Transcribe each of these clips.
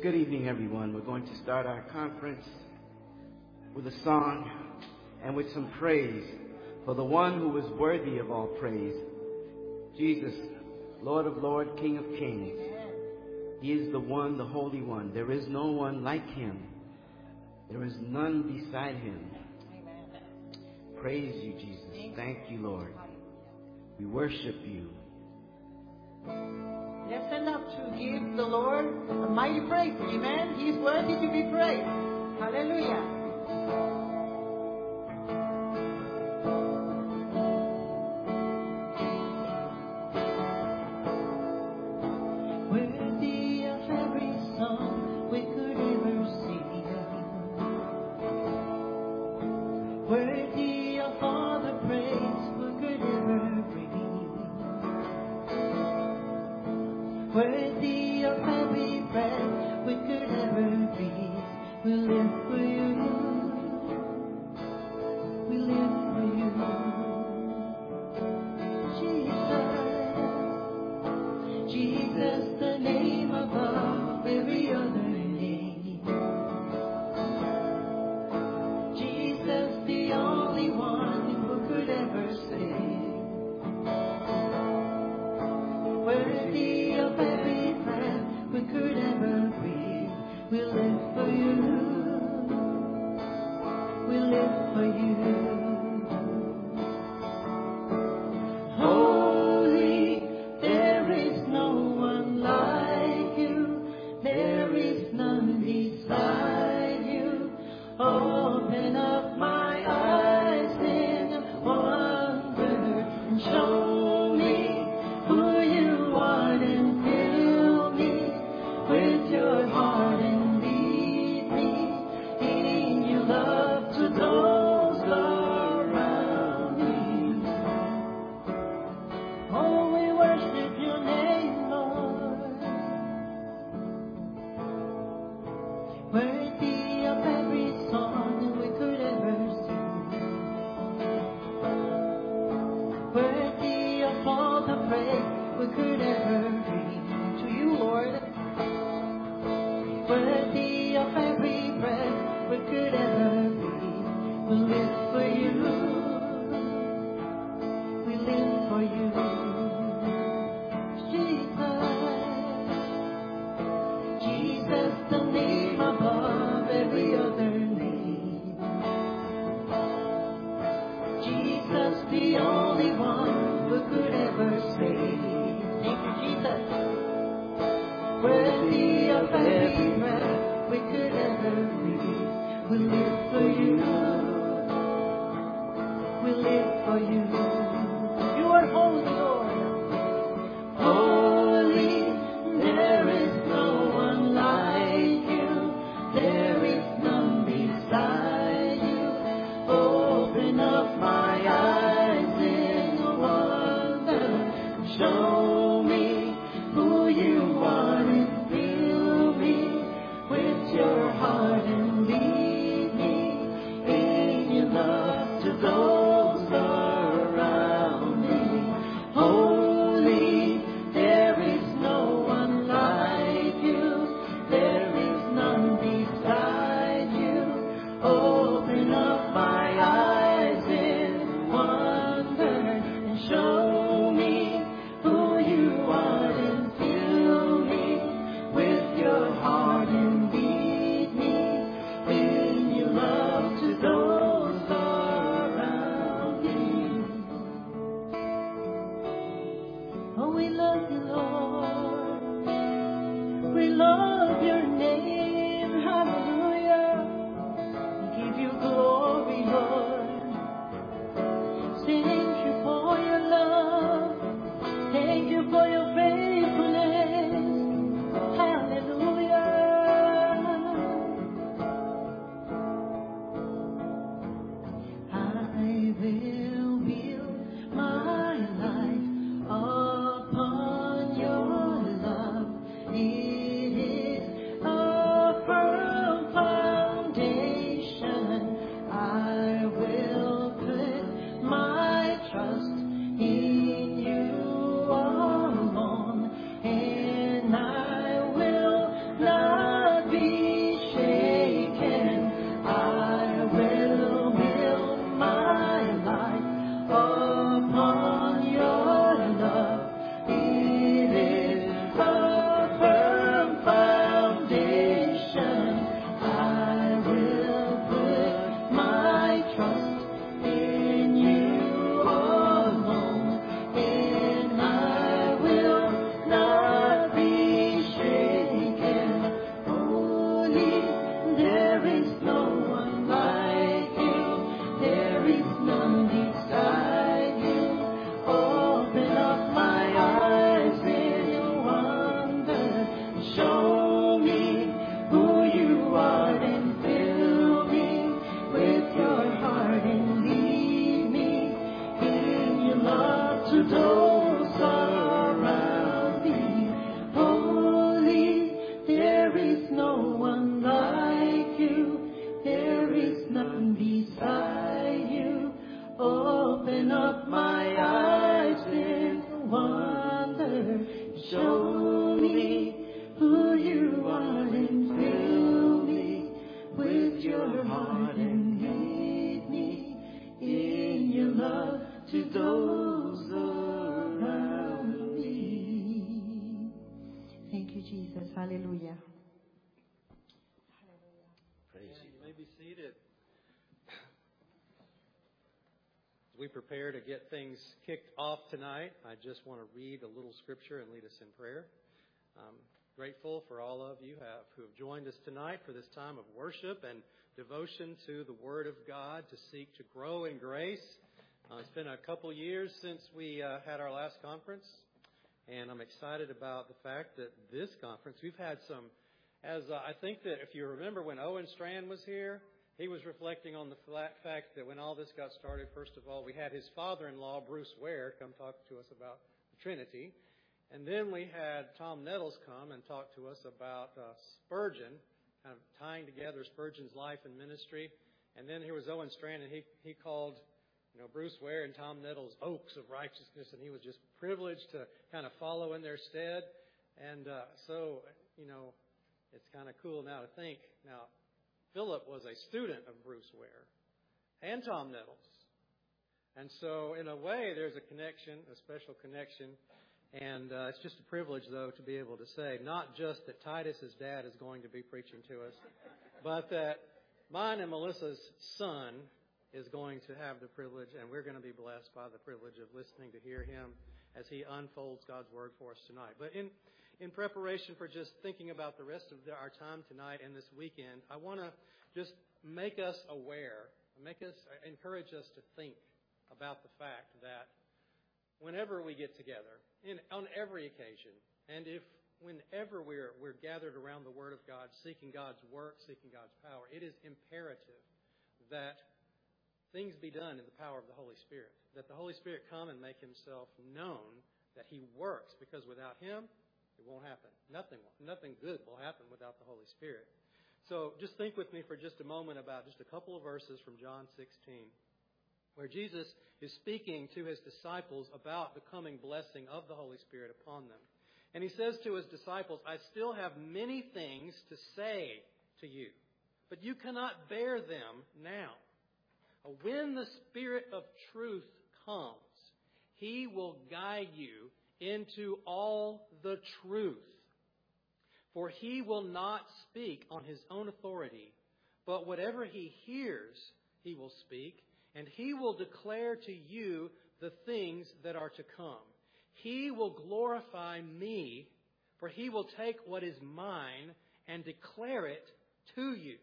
Good evening, everyone. We're going to start our conference with a song and with some praise for the one who is worthy of all praise, Jesus, Lord of Lords, King of Kings. He is the one, the Holy One. There is no one like him. There is none beside him. Praise you, Jesus. Thank you, Lord. We worship you. Let's stand up to give the Lord a mighty praise. Amen. He's worthy to be praised. Hallelujah. heart and lead me in your love to those around me. Thank you, Jesus. Hallelujah. Praise You may be seated. As we prepare to get things kicked off tonight, I just want to read a little scripture and lead us in prayer. I'm grateful for all of you who have joined us tonight for this time of worship and devotion to the Word of God to seek to grow in grace. It's been a couple years since we had our last conference, and I'm excited about the fact that this conference, we've had some, I think that if you remember when Owen Strand was here, he was reflecting on the fact that when all this got started, first of all, we had his father-in-law, Bruce Ware, come talk to us about the Trinity. And then we had Tom Nettles come and talk to us about Spurgeon, kind of tying together Spurgeon's life and ministry. And then here was Owen Strand, and he called Bruce Ware and Tom Nettles oaks of righteousness, and he was just privileged to kind of follow in their stead. And so, it's kind of cool now to think. Now, Philip was a student of Bruce Ware and Tom Nettles. And so, in a way, there's a connection, a special connection. And it's just a privilege, though, to be able to say, not just that Titus's dad is going to be preaching to us, but that mine and Melissa's son is going to have the privilege, and we're going to be blessed by the privilege of listening to hear him as he unfolds God's Word for us tonight. But in preparation for just thinking about the rest of our time tonight and this weekend, I want to just make us aware, encourage us to think about the fact that whenever we get together, on every occasion, and whenever we're gathered around the Word of God, seeking God's work, seeking God's power, it is imperative that things be done in the power of the Holy Spirit, that the Holy Spirit come and make Himself known, that He works, because without Him, it won't happen. Nothing good will happen without the Holy Spirit. So just think with me for just a moment about just a couple of verses from John 16, where Jesus is speaking to His disciples about the coming blessing of the Holy Spirit upon them. And He says to His disciples, I still have many things to say to you, but you cannot bear them now. When the Spirit of truth comes, He will guide you into all the truth. For He will not speak on His own authority, but whatever He hears, He will speak, and He will declare to you the things that are to come. He will glorify Me, for He will take what is mine and declare it to you.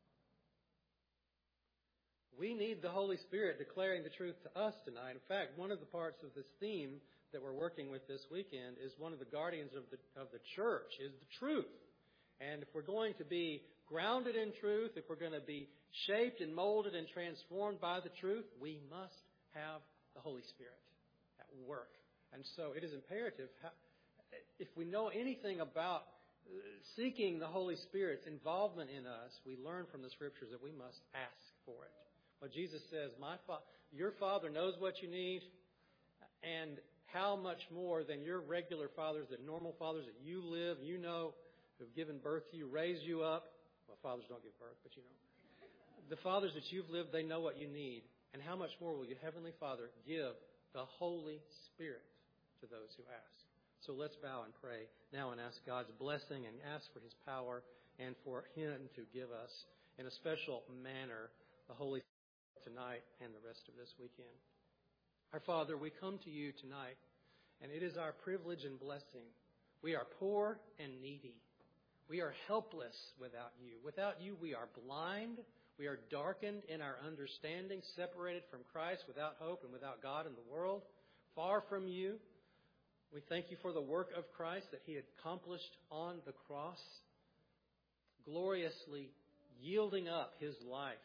We need the Holy Spirit declaring the truth to us tonight. In fact, one of the parts of this theme that we're working with this weekend is one of the guardians of the church is the truth. And if we're going to be grounded in truth, if we're going to be shaped and molded and transformed by the truth, we must have the Holy Spirit at work. And so it is imperative, if we know anything about seeking the Holy Spirit's involvement in us, we learn from the Scriptures that we must ask for it. But Jesus says, your Father knows what you need, and how much more than your regular fathers, the normal fathers that you live, who've given birth to you, raised you up. Well, fathers don't give birth, but the fathers that you've lived, they know what you need. And how much more will your Heavenly Father give the Holy Spirit to those who ask? So let's bow and pray now and ask God's blessing and ask for His power and for Him to give us in a special manner the Holy Spirit tonight and the rest of this weekend. Our Father, we come to You tonight, and it is our privilege and blessing. We are poor and needy. We are helpless without You. Without You, we are blind. We are darkened in our understanding, separated from Christ, without hope and without God in the world, far from You. We thank You for the work of Christ that He accomplished on the cross, gloriously yielding up His life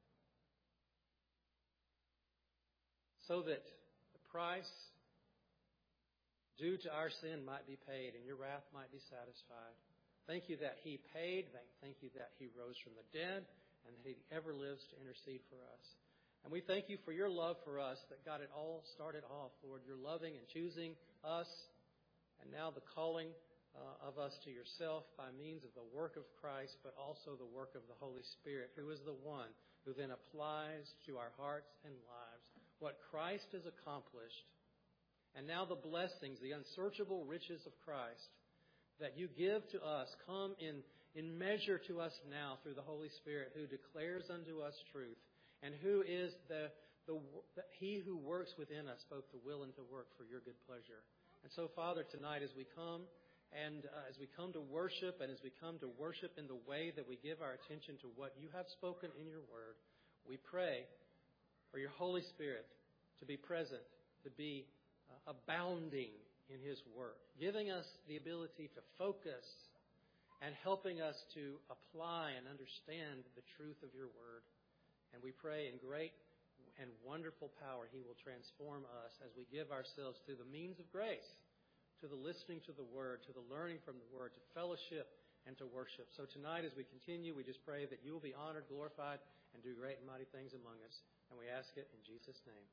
so that the price due to our sin might be paid and Your wrath might be satisfied. Thank You that He paid. Thank You that He rose from the dead and that He ever lives to intercede for us. And we thank You for Your love for us that got it all started off, Lord. Your loving and choosing us, and now the calling of us to yourself by means of the work of Christ, but also the work of the Holy Spirit, who is the one who then applies to our hearts and lives what Christ has accomplished. And now the blessings, the unsearchable riches of Christ that you give to us come in measure to us now through the Holy Spirit, who declares unto us truth, and who is He who works within us both to will and to work for your good pleasure. And so, Father, tonight as we come as we come to worship, and as we come to worship in the way that we give our attention to what you have spoken in your word, we pray for your Holy Spirit to be present, to be abounding in His work, giving us the ability to focus and helping us to apply and understand the truth of your word. And we pray in great and wonderful power He will transform us as we give ourselves through the means of grace to the listening to the word, to the learning from the word, to fellowship and to worship. So tonight as we continue, we just pray that you will be honored, glorified, and do great and mighty things among us. And we ask it in Jesus' name.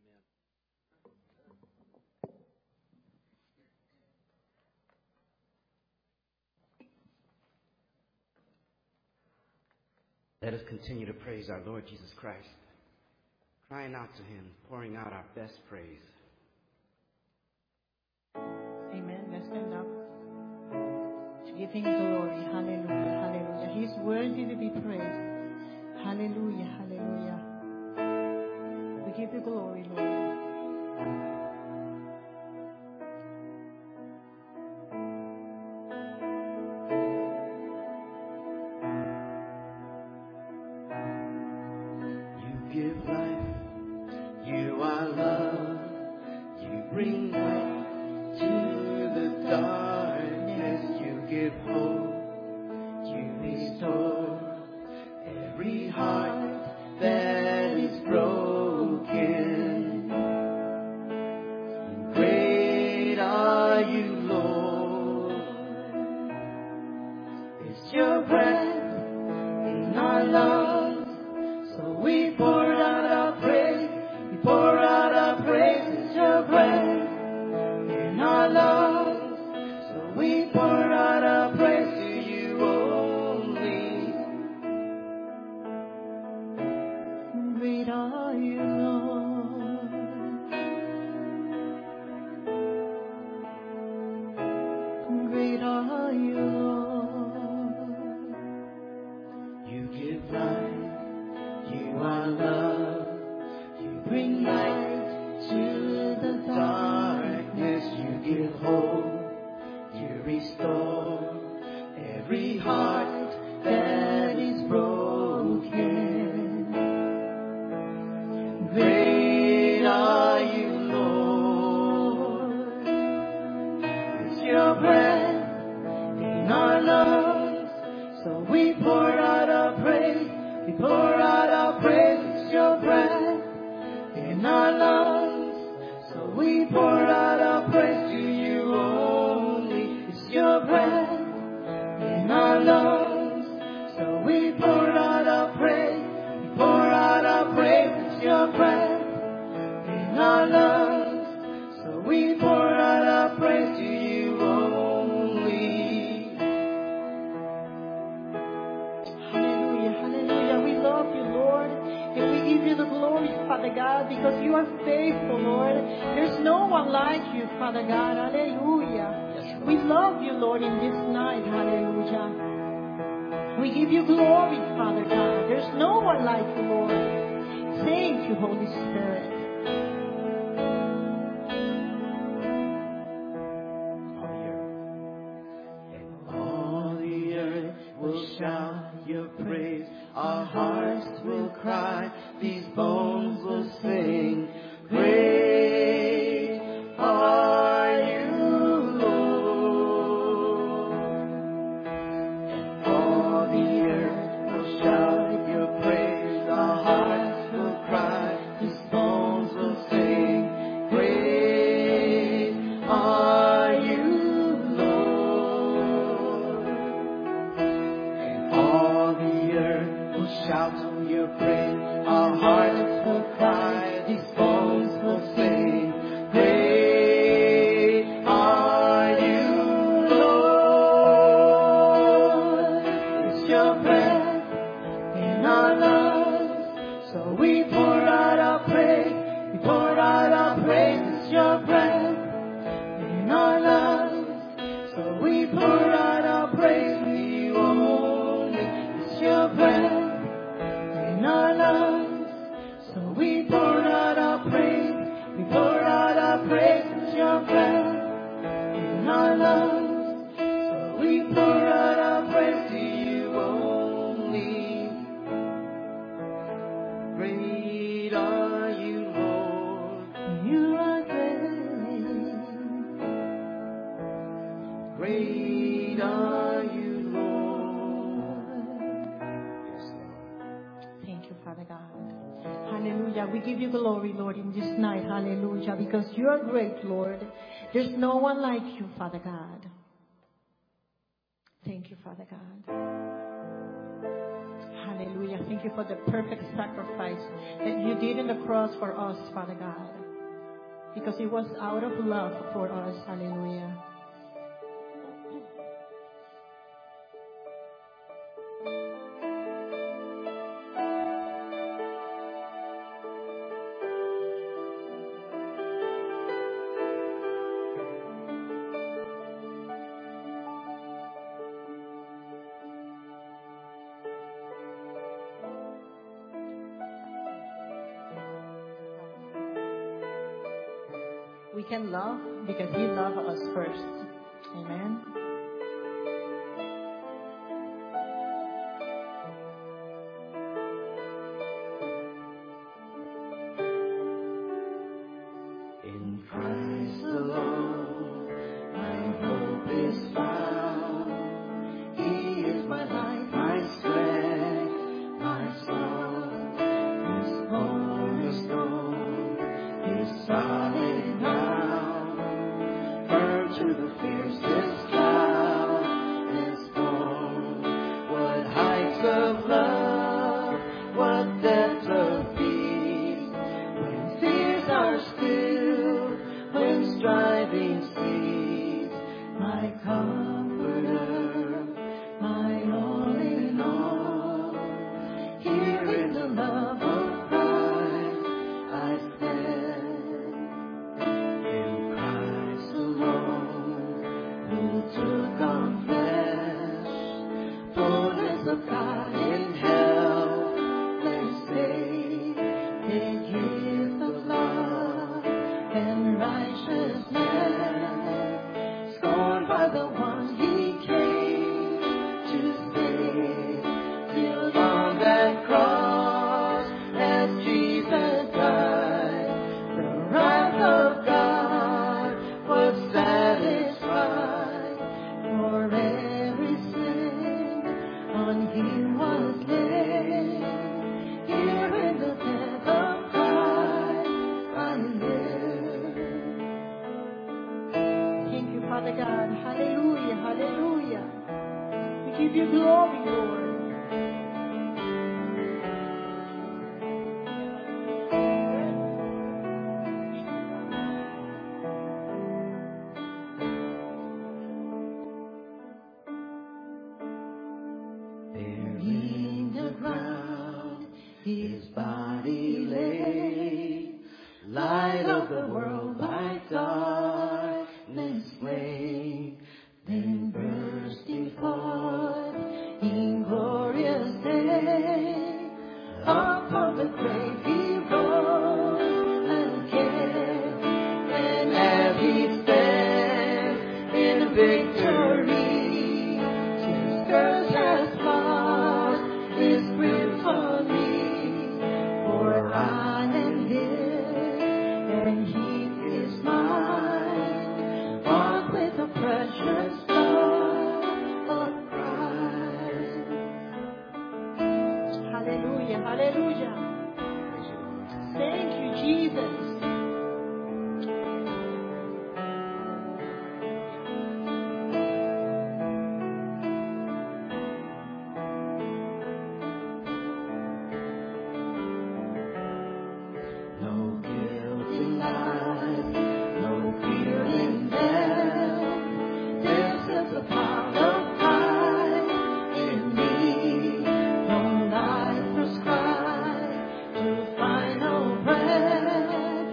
Amen. Let us continue to praise our Lord Jesus Christ, crying out to Him, pouring out our best praise. Amen. Let's stand up to give Him glory. Hallelujah. Hallelujah. He's worthy to be praised. Hallelujah. Hallelujah. We give you glory, Lord. Great are you, Lord. Hallelujah. We give you glory, Lord, in this night. Hallelujah. Because you are great, Lord. There's no one like you, Father God. Thank you, Father God. Hallelujah. Thank you for the perfect sacrifice that you did on the cross for us, Father God. Because it was out of love for us. Hallelujah. We can love because He loved us first. Amen. In Christ alone, my hope is found. He is my life, my strength, my song. His cornerstone, His solid ground, firm to the fiercest cloud and storm. What heights of love, what depths of peace, when fears are still, when striving cease. My comforter, my all in all, here in the love of Christ I stand. In Christ alone, who took on flesh, fullness of God in helpless faith, the gift of love and righteousness, scorned by the one He came to save. Till on that cross, as Jesus died, the wrath of God was satisfied. For every sin on Him was laid. Here in the death of Christ I live. Thank you, Father God. Hallelujah, hallelujah. We give you glory, Lord. There in the ground His body lay, light of the world by darkness slain, then bursting forth in glorious day, upon the grave He rose again, and as He stands in victory, His scourge has lost His grip on me. For I am His, and He is mine, bought with the precious blood of Christ. Hallelujah, hallelujah. Thank you, Jesus. No guilt in life, no fear in death. This is the power of Christ in me. No life prescribed to final breath.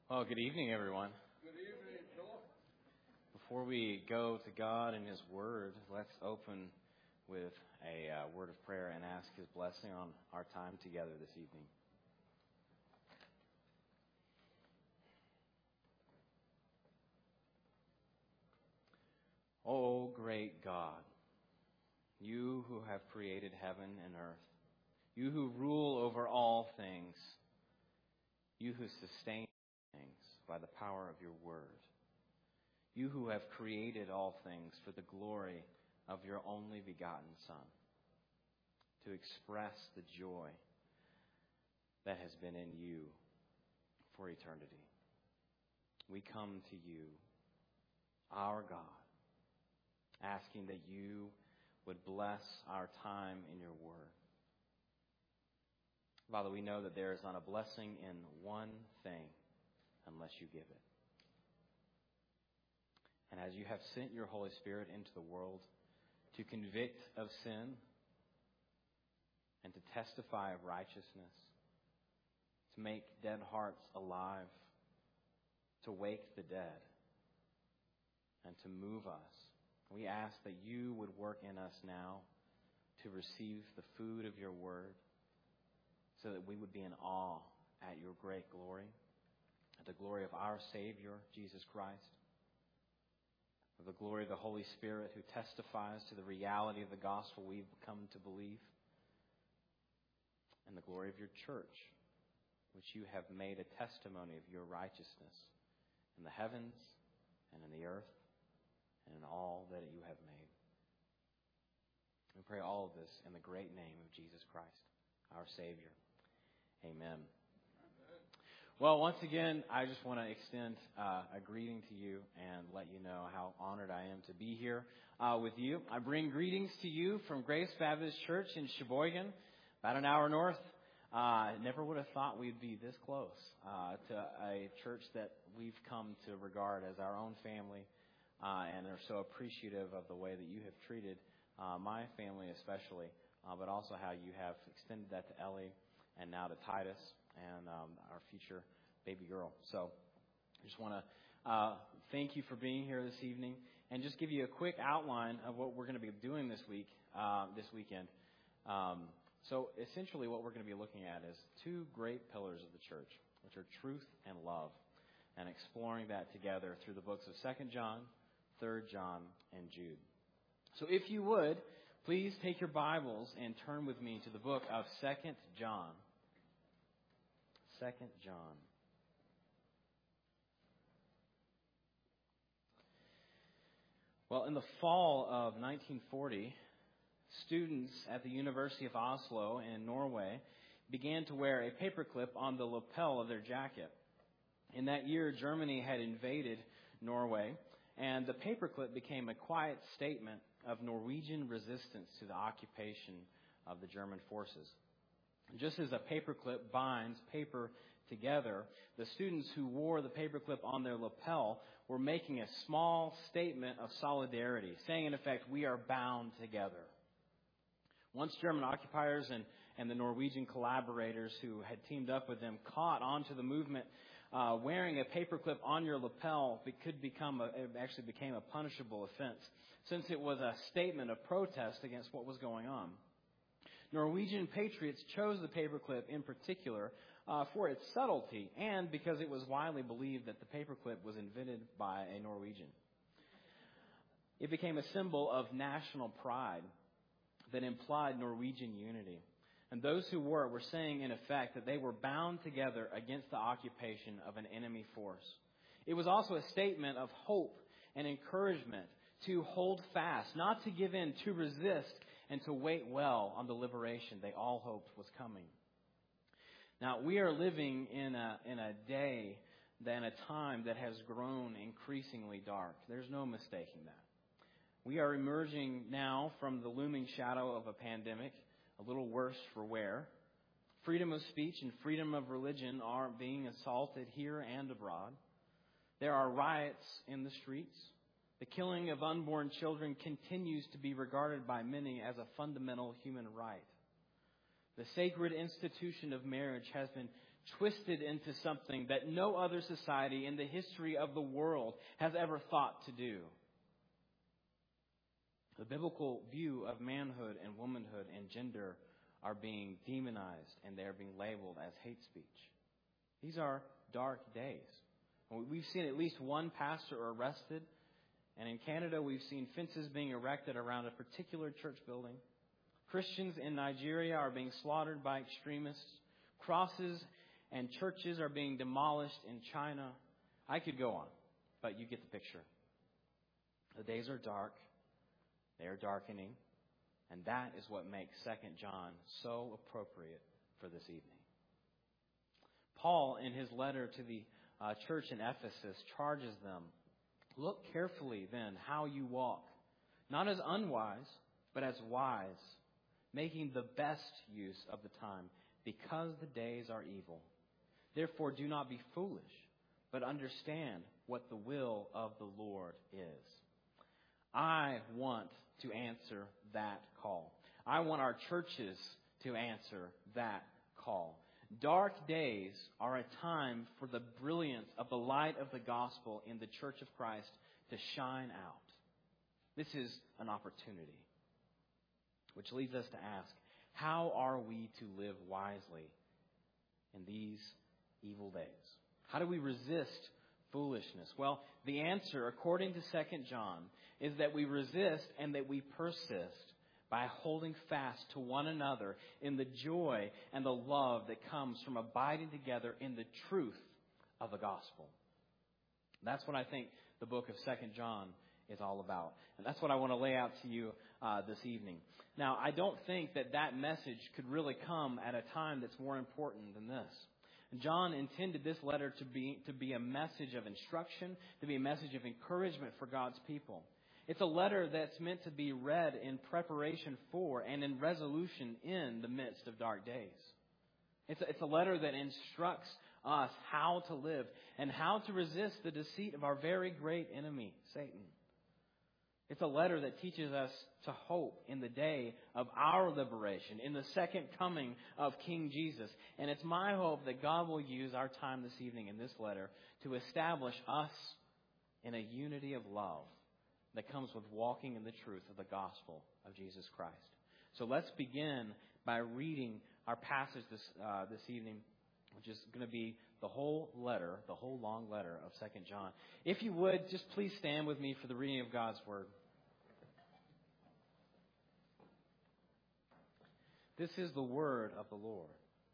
Well, good evening, everyone. Good evening, Philip. Before we go to God and His Word, let's open with a word of prayer and ask His blessing on our time together this evening. O great God, you who have created heaven and earth, you who rule over all things, you who sustain things by the power of your word, you who have created all things for the glory of your only begotten Son, to express the joy that has been in you for eternity. We come to you, our God, asking that you would bless our time in your word. Father, we know that there is not a blessing in one thing unless you give it. And as you have sent your Holy Spirit into the world to convict of sin and to testify of righteousness, to make dead hearts alive, to wake the dead, and to move us, we ask that you would work in us now to receive the food of your word so that we would be in awe at your great glory, at the glory of our Savior, Jesus Christ, of the glory of the Holy Spirit who testifies to the reality of the gospel we've come to believe, and the glory of your church, which you have made a testimony of your righteousness in the heavens and in the earth, and in all that you have made. We pray all of this in the great name of Jesus Christ, our Savior. Amen. Well, once again, I just want to extend a greeting to you and let you know how honored I am to be here with you. I bring greetings to you from Grace Baptist Church in Sheboygan, about an hour north. Never would have thought we'd be this close to a church that we've come to regard as our own family. And are so appreciative of the way that you have treated my family especially, but also how you have extended that to Ellie and now to Titus and our future baby girl. So I just want to thank you for being here this evening and just give you a quick outline of what we're going to be doing this weekend. So essentially what we're going to be looking at is two great pillars of the church, which are truth and love, and exploring that together through the books of 2 John, 3 John, and Jude. So if you would, please take your Bibles and turn with me to the book of 2 John. 2 John. Well, in the fall of 1940, students at the University of Oslo in Norway began to wear a paperclip on the lapel of their jacket. In that year, Germany had invaded Norway, and the paperclip became a quiet statement of Norwegian resistance to the occupation of the German forces. Just as a paperclip binds paper together, the students who wore the paperclip on their lapel were making a small statement of solidarity, saying, in effect, we are bound together. Once German occupiers and the Norwegian collaborators who had teamed up with them caught onto the movement, wearing a paperclip on your lapel it actually became a punishable offense, since it was a statement of protest against what was going on. Norwegian patriots chose the paperclip in particular for its subtlety and because it was widely believed that the paperclip was invented by a Norwegian. It became a symbol of national pride that implied Norwegian unity. And those who wore it were saying, in effect, that they were bound together against the occupation of an enemy force. It was also a statement of hope and encouragement to hold fast, not to give in, to resist, and to wait well on the liberation they all hoped was coming. Now, we are living in a day and a time that has grown increasingly dark. There's no mistaking that. We are emerging now from the looming shadow of a pandemic, a little worse for wear. Freedom of speech and freedom of religion are being assaulted here and abroad. There are riots in the streets. The killing of unborn children continues to be regarded by many as a fundamental human right. The sacred institution of marriage has been twisted into something that no other society in the history of the world has ever thought to do. The biblical view of manhood and womanhood and gender are being demonized, and they are being labeled as hate speech. These are dark days. We've seen at least one pastor arrested, and in Canada we've seen fences being erected around a particular church building. Christians in Nigeria are being slaughtered by extremists. Crosses and churches are being demolished in China. I could go on, but you get the picture. The days are dark. They are darkening. And that is what makes 2 John so appropriate for this evening. Paul, in his letter to the church in Ephesus, charges them, look carefully then how you walk, not as unwise, but as wise, making the best use of the time, because the days are evil. Therefore, do not be foolish, but understand what the will of the Lord is. I want to answer that call. I want our churches to answer that call. Dark days are a time for the brilliance of the light of the gospel in the church of Christ to shine out. This is an opportunity, which leads us to ask, how are we to live wisely in these evil days? How do we resist foolishness? Well, the answer, according to 2 John, is that we resist and that we persist by holding fast to one another in the joy and the love that comes from abiding together in the truth of the gospel. That's what I think the book of 2 John is all about. And that's what I want to lay out to you this evening. Now, I don't think that message could really come at a time that's more important than this. John intended this letter to be a message of instruction, to be a message of encouragement for God's people. It's a letter that's meant to be read in preparation for and in resolution in the midst of dark days. It's a letter that instructs us how to live and how to resist the deceit of our very great enemy, Satan. It's a letter that teaches us to hope in the day of our liberation, in the second coming of King Jesus. And it's my hope that God will use our time this evening in this letter to establish us in a unity of love that comes with walking in the truth of the gospel of Jesus Christ. So let's begin by reading our passage this evening, which is going to be the whole letter, the whole long letter of 2 John. If you would, just please stand with me for the reading of God's Word. This is the word of the Lord.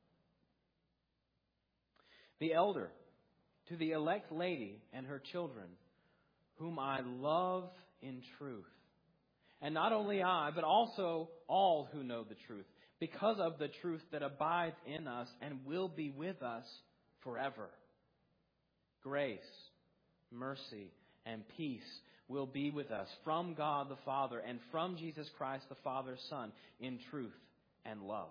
The elder, to the elect lady and her children, whom I love in truth. And not only I, but also all who know the truth, because of the truth that abides in us and will be with us forever. Grace, mercy, and peace will be with us from God the Father and from Jesus Christ the Father's Son in truth and love.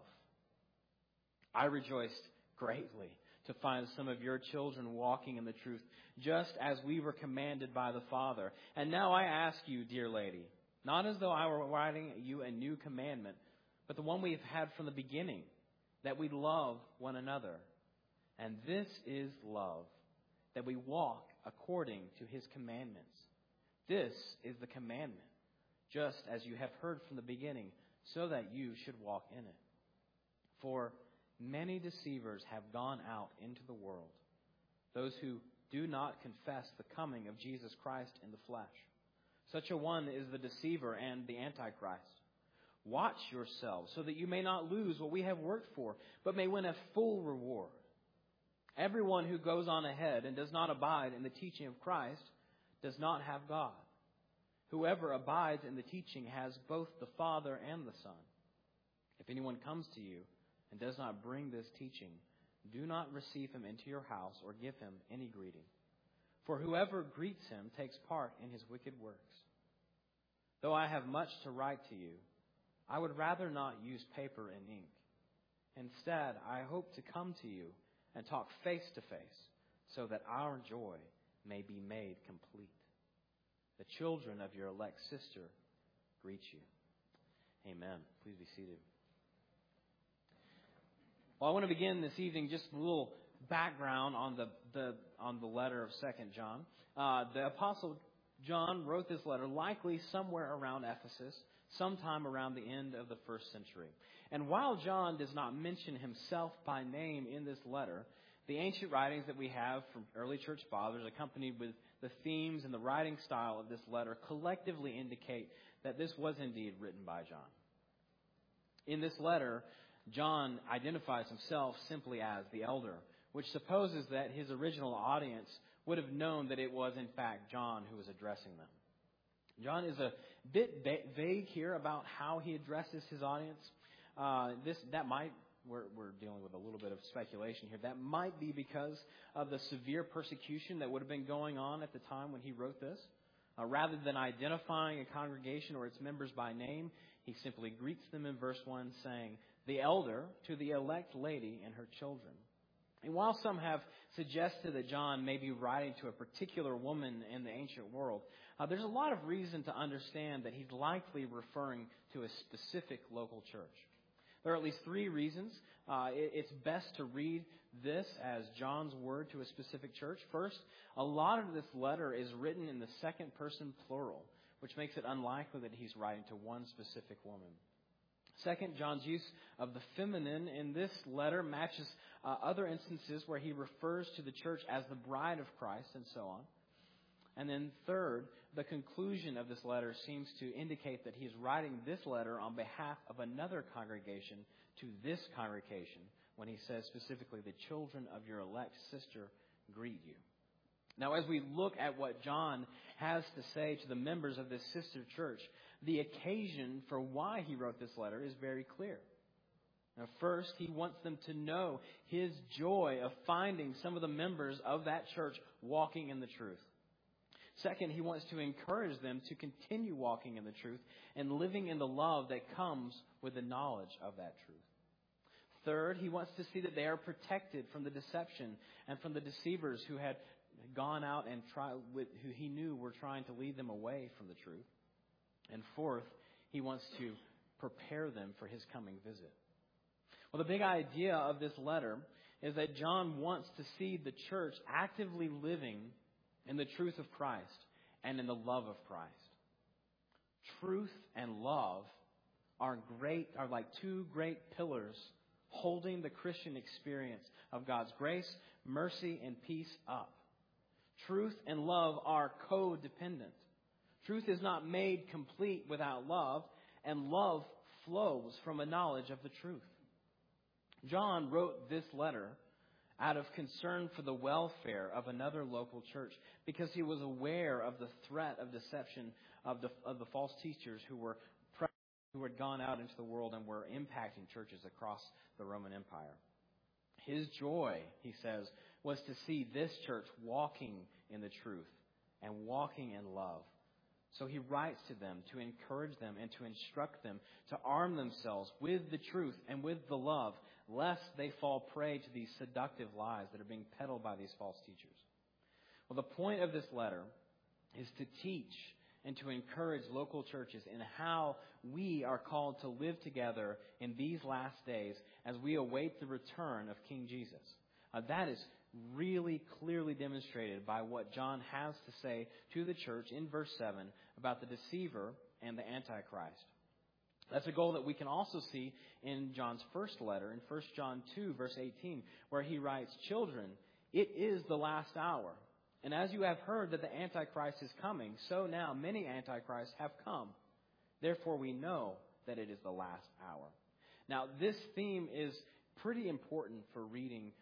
I rejoiced greatly to find some of your children walking in the truth, just as we were commanded by the Father. And now I ask you, dear lady, not as though I were writing you a new commandment, but the one we've had from the beginning, that we love one another. And this is love, that we walk according to His commandments. This is the commandment, just as you have heard from the beginning, so that you should walk in it. For many deceivers have gone out into the world, those who do not confess the coming of Jesus Christ in the flesh. Such a one is the deceiver and the Antichrist. Watch yourselves so that you may not lose what we have worked for, but may win a full reward. Everyone who goes on ahead and does not abide in the teaching of Christ does not have God. Whoever abides in the teaching has both the Father and the Son. If anyone comes to you and does not bring this teaching, do not receive him into your house or give him any greeting. For whoever greets him takes part in his wicked works. Though I have much to write to you, I would rather not use paper and ink. Instead, I hope to come to you and talk face to face, so that our joy may be made complete. The children of your elect sister greet you. Amen. Please be seated. Well, I want to begin this evening just a little background on the letter of 2 John. The Apostle John wrote this letter likely somewhere around Ephesus, sometime around the end of the first century. And while John does not mention himself by name in this letter, the ancient writings that we have from early church fathers, accompanied with the themes and the writing style of this letter, collectively indicate that this was indeed written by John. In this letter, John identifies himself simply as the elder, which supposes that his original audience would have known that it was in fact John who was addressing them. John is a bit vague here about how he addresses his audience. We're dealing with a little bit of speculation here. That might be because of the severe persecution that would have been going on at the time when he wrote this. Rather than identifying a congregation or its members by name, he simply greets them in verse 1 saying, "The elder to the elect lady and her children." And while some have suggested that John may be writing to a particular woman in the ancient world, there's a lot of reason to understand that he's likely referring to a specific local church. There are at least 3 reasons it's best to read this as John's word to a specific church. First, a lot of this letter is written in the second person plural, which makes it unlikely that he's writing to one specific woman. Second, John's use of the feminine in this letter matches other instances where he refers to the church as the bride of Christ and so on. And then third, the conclusion of this letter seems to indicate that he's writing this letter on behalf of another congregation to this congregation when he says specifically, "The children of your elect sister greet you." Now, as we look at what John has to say to the members of this sister church, the occasion for why he wrote this letter is very clear. Now, first, he wants them to know his joy of finding some of the members of that church walking in the truth. Second, he wants to encourage them to continue walking in the truth and living in the love that comes with the knowledge of that truth. Third, he wants to see that they are protected from the deception and from the deceivers who had gone out and who he knew were trying to lead them away from the truth. And fourth, he wants to prepare them for his coming visit. Well, the big idea of this letter is that John wants to see the church actively living in the truth of Christ and in the love of Christ. Truth and love are like 2 great pillars holding the Christian experience of God's grace, mercy, and peace up. Truth and love are codependent. Truth is not made complete without love, and love flows from a knowledge of the truth. John wrote this letter out of concern for the welfare of another local church because he was aware of the threat of deception of the false teachers who had gone out into the world and were impacting churches across the Roman Empire. His joy, he says, was to see this church walking in the truth and walking in love. So he writes to them to encourage them and to instruct them to arm themselves with the truth and with the love, lest they fall prey to these seductive lies that are being peddled by these false teachers. Well, the point of this letter is to teach and to encourage local churches in how we are called to live together in these last days as we await the return of King Jesus. That is really clearly demonstrated by what John has to say to the church in verse 7 about the deceiver and the Antichrist. That's a goal that we can also see in John's first letter, in 1 John 2, verse 18, where he writes, "Children, it is the last hour. And as you have heard that the Antichrist is coming, so now many Antichrists have come. Therefore we know that it is the last hour." Now, this theme is pretty important for reading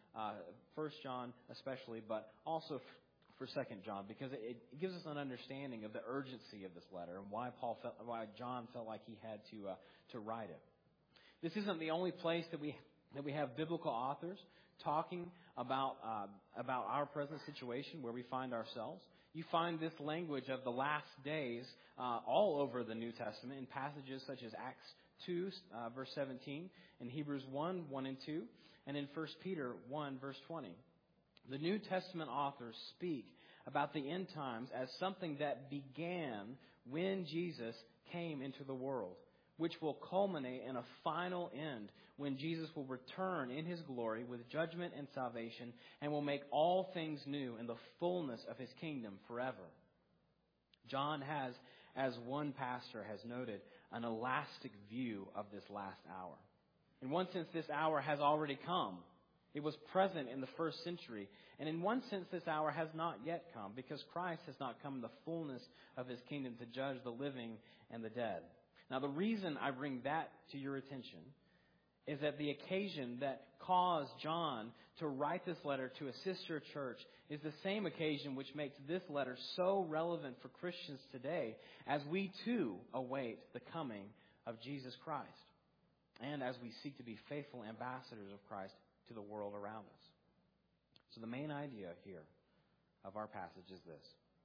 1 John especially, but also for 2 John, because it gives us an understanding of the urgency of this letter and why John felt like he had to write it. This isn't the only place that we have biblical authors talking about our present situation where we find ourselves. You find this language of the last days all over the New Testament in passages such as Acts 2, verse 17, in Hebrews 1, 1 and 2, and in 1 Peter 1, verse 20. The New Testament authors speak about the end times as something that began when Jesus came into the world, which will culminate in a final end when Jesus will return in His glory with judgment and salvation and will make all things new in the fullness of His kingdom forever. John has, as one pastor has noted, an elastic view of this last hour. In one sense, this hour has already come. It was present in the first century. And in one sense, this hour has not yet come because Christ has not come in the fullness of His kingdom to judge the living and the dead. Now, the reason I bring that to your attention is that the occasion that caused John to write this letter to a sister church is the same occasion which makes this letter so relevant for Christians today as we too await the coming of Jesus Christ and as we seek to be faithful ambassadors of Christ to the world around us. So the main idea here of our passage is this,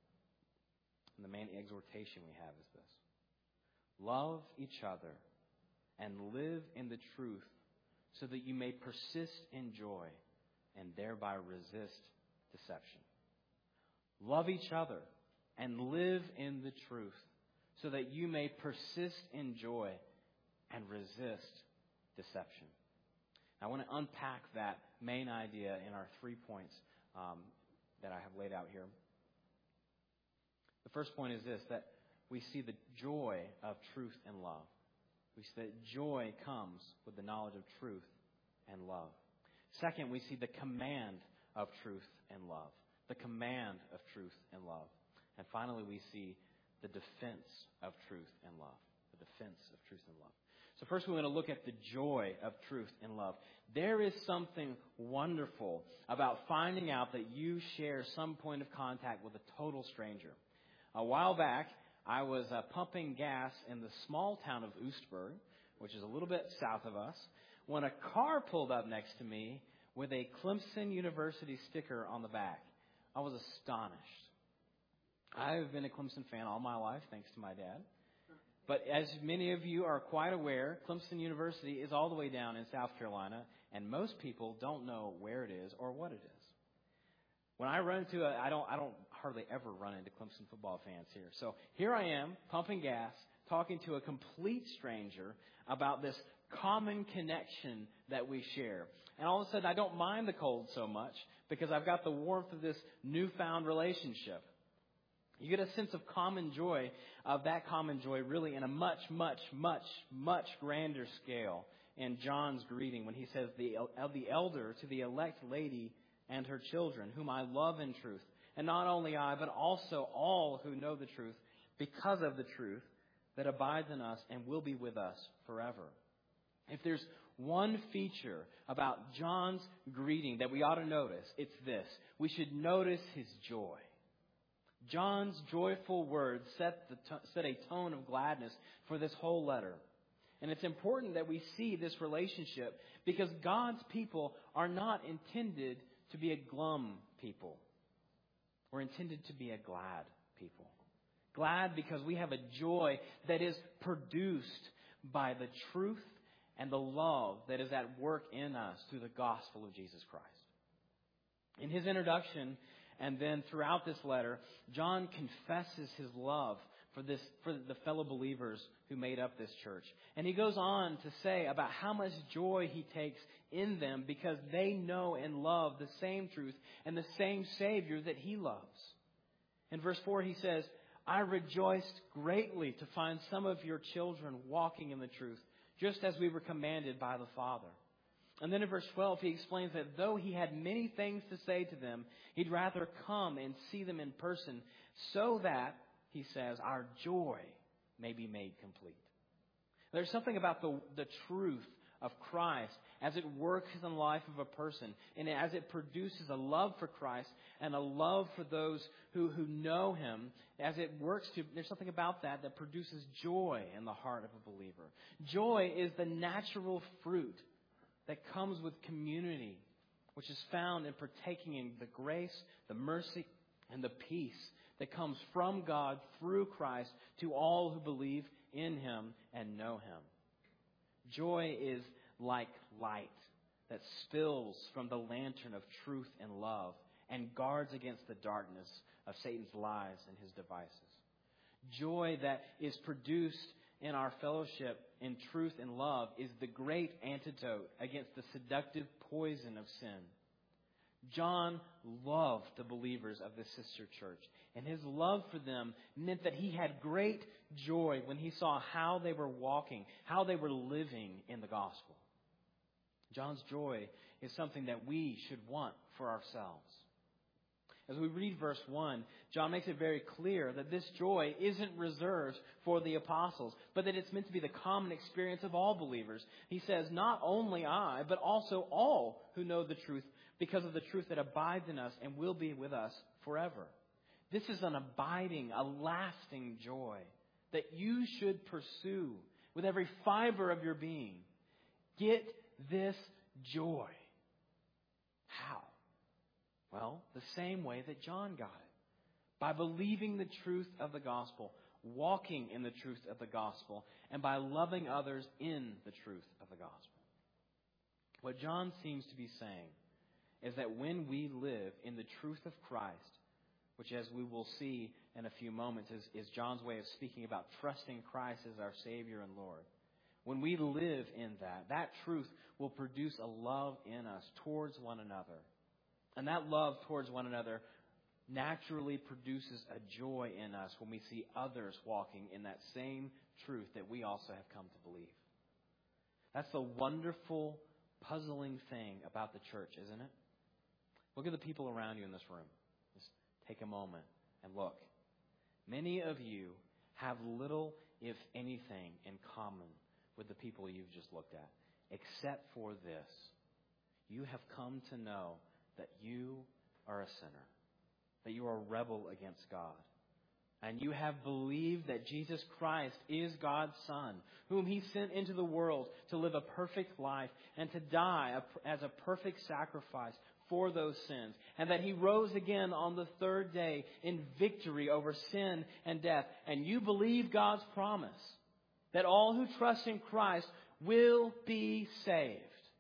and the main exhortation we have is this: love each other and live in the truth so that you may persist in joy and thereby resist deception. Love each other and live in the truth so that you may persist in joy and resist deception. I want to unpack that main idea in our 3 points that I have laid out here. The first point is this, that we see the joy of truth and love. We see that joy comes with the knowledge of truth and love. Second, we see the command of truth and love. The command of truth and love. And finally, we see the defense of truth and love. The defense of truth and love. So first we're going to look at the joy of truth and love. There is something wonderful about finding out that you share some point of contact with a total stranger. A while back, I was pumping gas in the small town of Oostburg, which is a little bit south of us, when a car pulled up next to me with a Clemson University sticker on the back. I was astonished. I've been a Clemson fan all my life, thanks to my dad. But as many of you are quite aware, Clemson University is all the way down in South Carolina, and most people don't know where it is or what it is. When I run into I don't hardly ever run into Clemson football fans here. So here I am, pumping gas, talking to a complete stranger about this common connection that we share. And all of a sudden, I don't mind the cold so much because I've got the warmth of this newfound relationship. You get a sense of common joy, of that common joy really in a much, much, much, much grander scale in John's greeting when he says, the elder to the elect lady and her children, whom I love in truth. And not only I, but also all who know the truth, because of the truth that abides in us and will be with us forever. If there's one feature about John's greeting that we ought to notice, it's this. We should notice his joy. John's joyful words set a tone of gladness for this whole letter. And it's important that we see this relationship because God's people are not intended to be a glum people. We're intended to be a glad people. Glad because we have a joy that is produced by the truth and the love that is at work in us through the gospel of Jesus Christ. In his introduction, and then throughout this letter, John confesses his love for the fellow believers who made up this church. And he goes on to say about how much joy he takes in them because they know and love the same truth and the same Savior that he loves. In verse 4 he says, I rejoiced greatly to find some of your children walking in the truth, just as we were commanded by the Father. And then in verse 12, he explains that though he had many things to say to them, he'd rather come and see them in person so that, he says, our joy may be made complete. There's something about the truth of Christ as it works in the life of a person and as it produces a love for Christ and a love for those who know him. As it works, there's something about that produces joy in the heart of a believer. Joy is the natural fruit that comes with community, which is found in partaking in the grace, the mercy, and the peace that comes from God through Christ to all who believe in him and know him. Joy is like light that spills from the lantern of truth and love and guards against the darkness of Satan's lies and his devices. Joy that is produced in our fellowship in truth and love is the great antidote against the seductive poison of sin. John loved the believers of this sister church, and his love for them meant that he had great joy when he saw how they were walking, how they were living in the gospel. John's joy is something that we should want for ourselves. As we read verse 1, John makes it very clear that this joy isn't reserved for the apostles, but that it's meant to be the common experience of all believers. He says, not only I, but also all who know the truth, because of the truth that abides in us and will be with us forever. This is an abiding, a lasting joy that you should pursue with every fiber of your being. Get this joy. How? Well, the same way that John got it. By believing the truth of the gospel, walking in the truth of the gospel, and by loving others in the truth of the gospel. What John seems to be saying is that when we live in the truth of Christ, which as we will see in a few moments is John's way of speaking about trusting Christ as our Savior and Lord. When we live in that truth will produce a love in us towards one another. And that love towards one another naturally produces a joy in us when we see others walking in that same truth that we also have come to believe. That's the wonderful, puzzling thing about the church, isn't it? Look at the people around you in this room. Just take a moment and look. Many of you have little, if anything, in common with the people you've just looked at, except for this. You have come to know that you are a sinner, that you are a rebel against God. And you have believed that Jesus Christ is God's Son, whom He sent into the world to live a perfect life and to die as a perfect sacrifice for those sins. And that He rose again on the third day in victory over sin and death. And you believe God's promise that all who trust in Christ will be saved.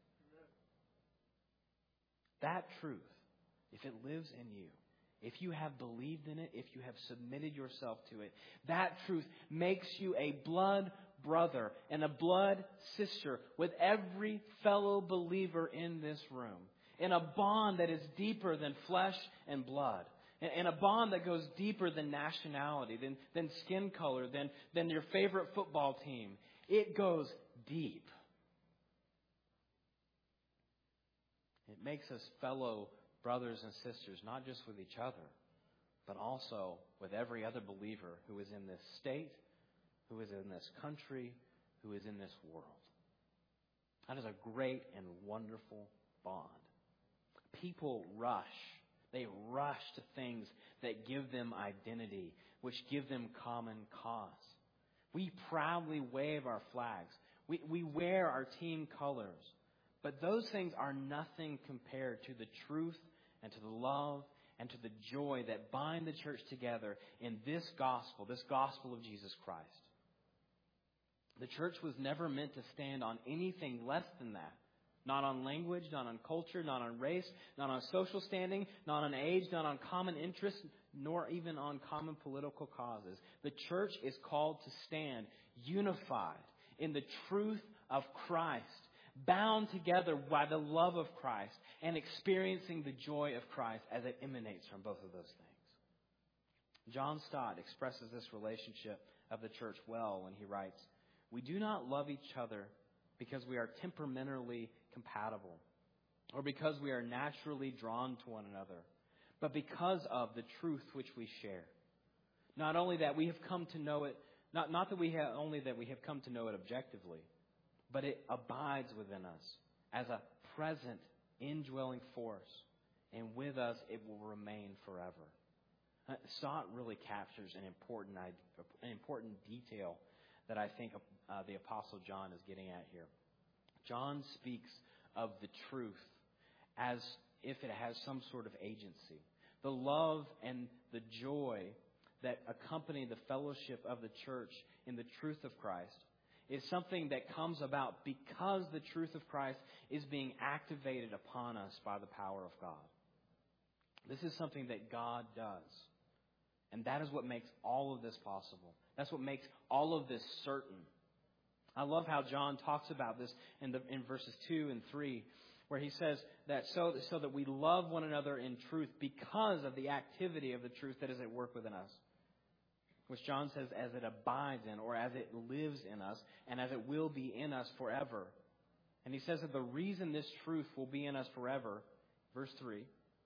That truth, if it lives in you, if you have believed in it, if you have submitted yourself to it, that truth makes you a blood brother and a blood sister with every fellow believer in this room. In a bond that is deeper than flesh and blood. In a bond that goes deeper than nationality, than skin color, than your favorite football team. It goes deep. It makes us fellow brothers and sisters, not just with each other, but also with every other believer who is in this state, who is in this country, who is in this world. That is a great and wonderful bond. People rush. They rush to things that give them identity, which give them common cause. We proudly wave our flags. We wear our team colors. But those things are nothing compared to the truth and to the love and to the joy that bind the church together in this gospel of Jesus Christ. The church was never meant to stand on anything less than that. Not on language, not on culture, not on race, not on social standing, not on age, not on common interests, nor even on common political causes. The church is called to stand unified in the truth of Christ, bound together by the love of Christ, and experiencing the joy of Christ as it emanates from both of those things. John Stott expresses this relationship of the church well when he writes, "We do not love each other because we are temperamentally compatible or because we are naturally drawn to one another, but because of the truth which we share. Not only that we have come to know it, not that we have only that we have come to know it objectively, but it abides within us as a present indwelling force, and with us it will remain forever." Stott really captures an important detail that I think the Apostle John is getting at here. John speaks of the truth as if it has some sort of agency. The love and the joy that accompany the fellowship of the church in the truth of Christ is something that comes about because the truth of Christ is being activated upon us by the power of God. This is something that God does. And that is what makes all of this possible. That's what makes all of this certain. I love how John talks about this in verses 2 and 3, where he says that so that we love one another in truth because of the activity of the truth that is at work within us. Which John says as it abides in, or as it lives in us, and as it will be in us forever. And he says that the reason this truth will be in us forever, verse 3,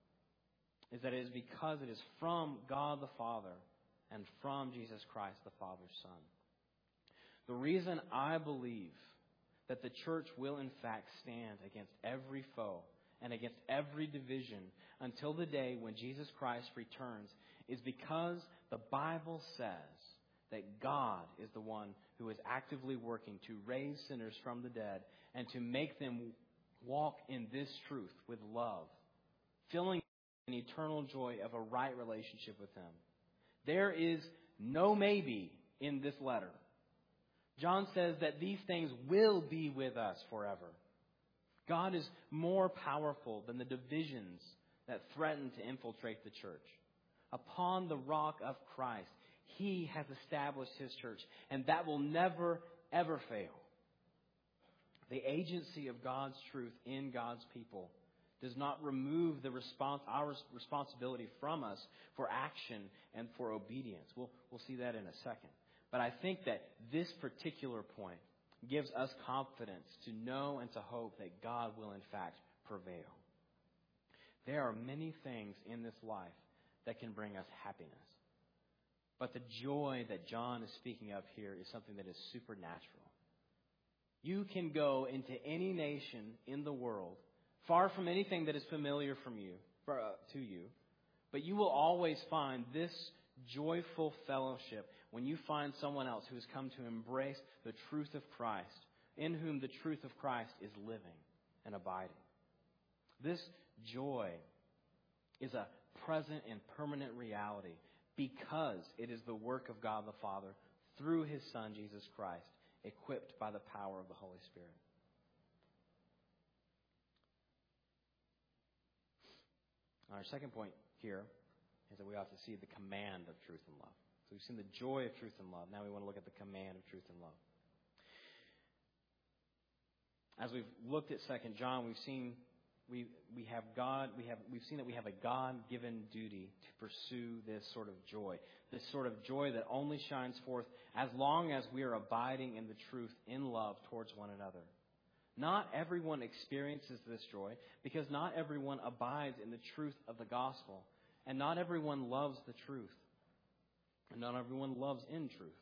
is that it is because it is from God the Father and from Jesus Christ, the Father's Son. The reason I believe that the church will in fact stand against every foe and against every division until the day when Jesus Christ returns is because the Bible says that God is the one who is actively working to raise sinners from the dead and to make them walk in this truth with love, filling an eternal joy of a right relationship with Him. There is no maybe in this letter. John says that these things will be with us forever. God is more powerful than the divisions that threaten to infiltrate the church. Upon the rock of Christ, He has established His church, and that will never, ever fail. The agency of God's truth in God's people does not remove our responsibility from us for action and for obedience. We'll see that in a second. But I think that this particular point gives us confidence to know and to hope that God will in fact prevail. There are many things in this life that can bring us happiness. But the joy that John is speaking of here is something that is supernatural. You can go into any nation in the world, far from anything that is familiar to you, but you will always find this joyful fellowship when you find someone else who has come to embrace the truth of Christ, in whom the truth of Christ is living and abiding. This joy is a present and permanent reality because it is the work of God the Father through His Son, Jesus Christ, equipped by the power of the Holy Spirit. Our second point here is that we ought to see the command of truth and love. So we've seen the joy of truth and love. Now we want to look at the command of truth and love. As we've looked at 2 John, we've seen we've seen that we have a God-given duty to pursue this sort of joy. This sort of joy that only shines forth as long as we are abiding in the truth in love towards one another. Not everyone experiences this joy because not everyone abides in the truth of the gospel. And not everyone loves the truth. And not everyone loves in truth.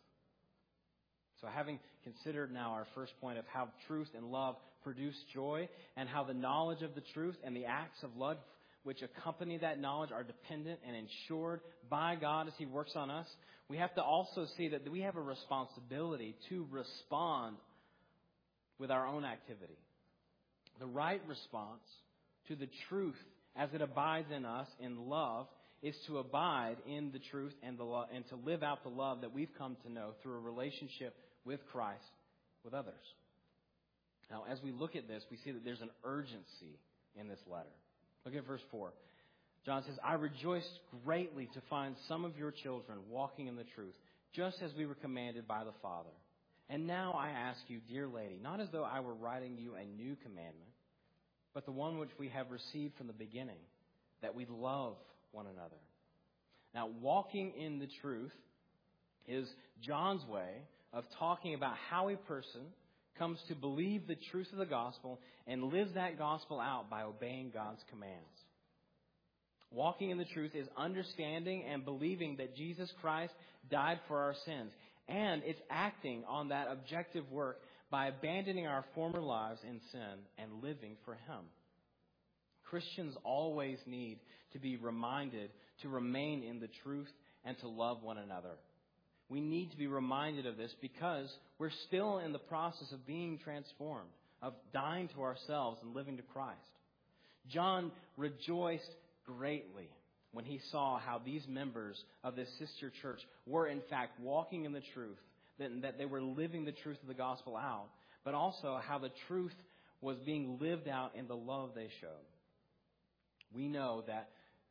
So having considered now our first point of how truth and love produce joy, and how the knowledge of the truth and the acts of love which accompany that knowledge are dependent and ensured by God as He works on us, we have to also see that we have a responsibility to respond with our own activity. The right response to the truth as it abides in us in love is to abide in the truth and the love, and to live out the love that we've come to know through a relationship with Christ with others. Now, as we look at this, we see that there's an urgency in this letter. Look at verse 4. John says, I rejoiced greatly to find some of your children walking in the truth, just as we were commanded by the Father. And now I ask you, dear lady, not as though I were writing you a new commandment, but the one which we have received from the beginning, that we love one another. Now, walking in the truth is John's way of talking about how a person comes to believe the truth of the gospel and lives that gospel out by obeying God's commands. Walking in the truth is understanding and believing that Jesus Christ died for our sins. And it's acting on that objective work by abandoning our former lives in sin and living for Him. Christians always need to be reminded to remain in the truth and to love one another. We need to be reminded of this because we're still in the process of being transformed, of dying to ourselves and living to Christ. John rejoiced greatly when he saw how these members of this sister church were in fact walking in the truth, that they were living the truth of the gospel out, but also how the truth was being lived out in the love they showed. We know that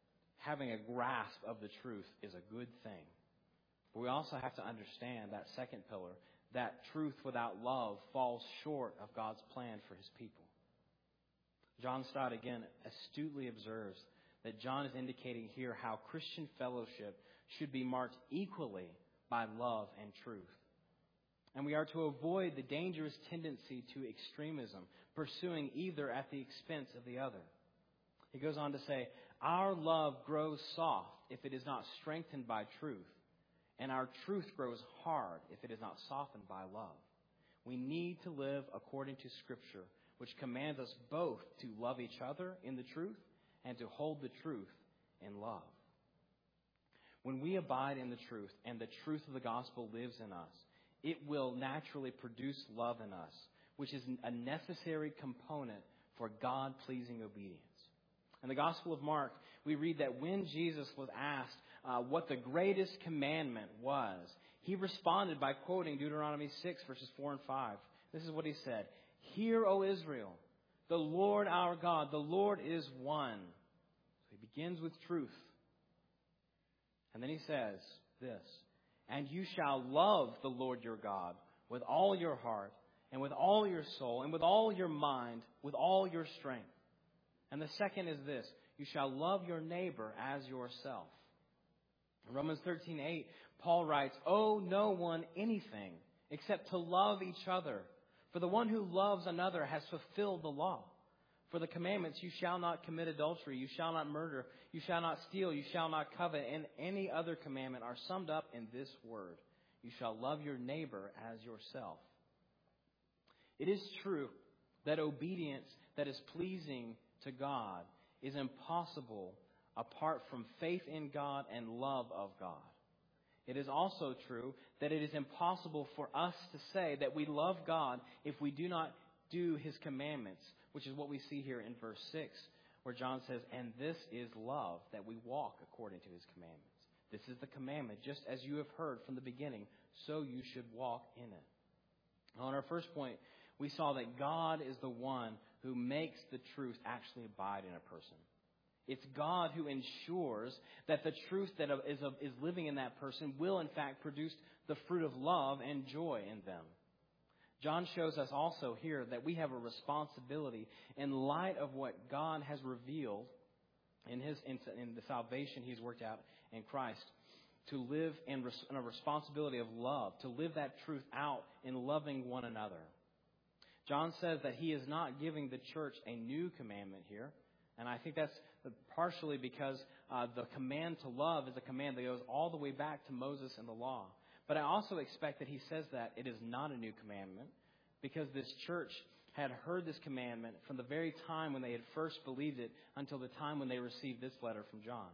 having a grasp of the truth is a good thing. But we also have to understand that second pillar, that truth without love falls short of God's plan for his people. John Stott again astutely observes that John is indicating here how Christian fellowship should be marked equally by love and truth. And we are to avoid the dangerous tendency to extremism, pursuing either at the expense of the other. He goes on to say, our love grows soft if it is not strengthened by truth, and our truth grows hard if it is not softened by love. We need to live according to Scripture, which commands us both to love each other in the truth and to hold the truth in love. When we abide in the truth and the truth of the gospel lives in us, it will naturally produce love in us, which is a necessary component for God-pleasing obedience. In the Gospel of Mark, we read that when Jesus was asked what the greatest commandment was, he responded by quoting Deuteronomy 6, verses 4 and 5. This is what he said, "Hear, O Israel, the Lord our God, the Lord is one." So he begins with truth. And then he says this, "And you shall love the Lord your God with all your heart and with all your soul and with all your mind, with all your strength." And the second is this, "You shall love your neighbor as yourself." In Romans 13:8, Paul writes, "Owe no one anything except to love each other. For the one who loves another has fulfilled the law. For the commandments, you shall not commit adultery, you shall not murder, you shall not steal, you shall not covet, and any other commandment are summed up in this word. You shall love your neighbor as yourself." It is true that obedience that is pleasing to God is impossible apart from faith in God and love of God. It is also true that it is impossible for us to say that we love God if we do not do his commandments, which is what we see here in verse 6, where John says, "And this is love, that we walk according to his commandments." This is the commandment, just as you have heard from the beginning, so you should walk in it. On our first point, we saw that God is the one who makes the truth actually abide in a person. It's God who ensures that the truth that is living in that person will in fact produce the fruit of love and joy in them. John shows us also here that we have a responsibility in light of what God has revealed in the salvation he's worked out in Christ, to live in a responsibility of love, to live that truth out in loving one another. John says that he is not giving the church a new commandment here. And I think that's partially because the command to love is a command that goes all the way back to Moses and the law. But I also expect that he says that it is not a new commandment because this church had heard this commandment from the very time when they had first believed it until the time when they received this letter from John.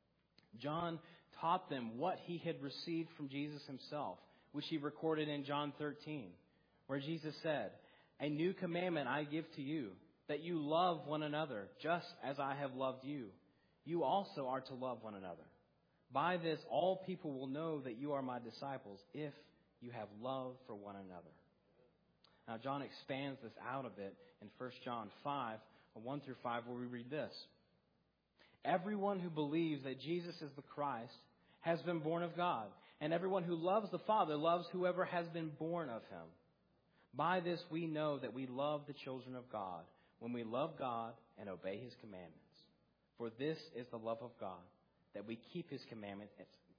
John taught them what he had received from Jesus himself, which he recorded in John 13, where Jesus said, "A new commandment I give to you, that you love one another, just as I have loved you. You also are to love one another. By this, all people will know that you are my disciples, if you have love for one another." Now, John expands this out a bit in 1 John 5, 1 through 5, where we read this. "Everyone who believes that Jesus is the Christ has been born of God, and everyone who loves the Father loves whoever has been born of him. By this we know that we love the children of God, when we love God and obey his commandments. For this is the love of God, that we keep his commandments,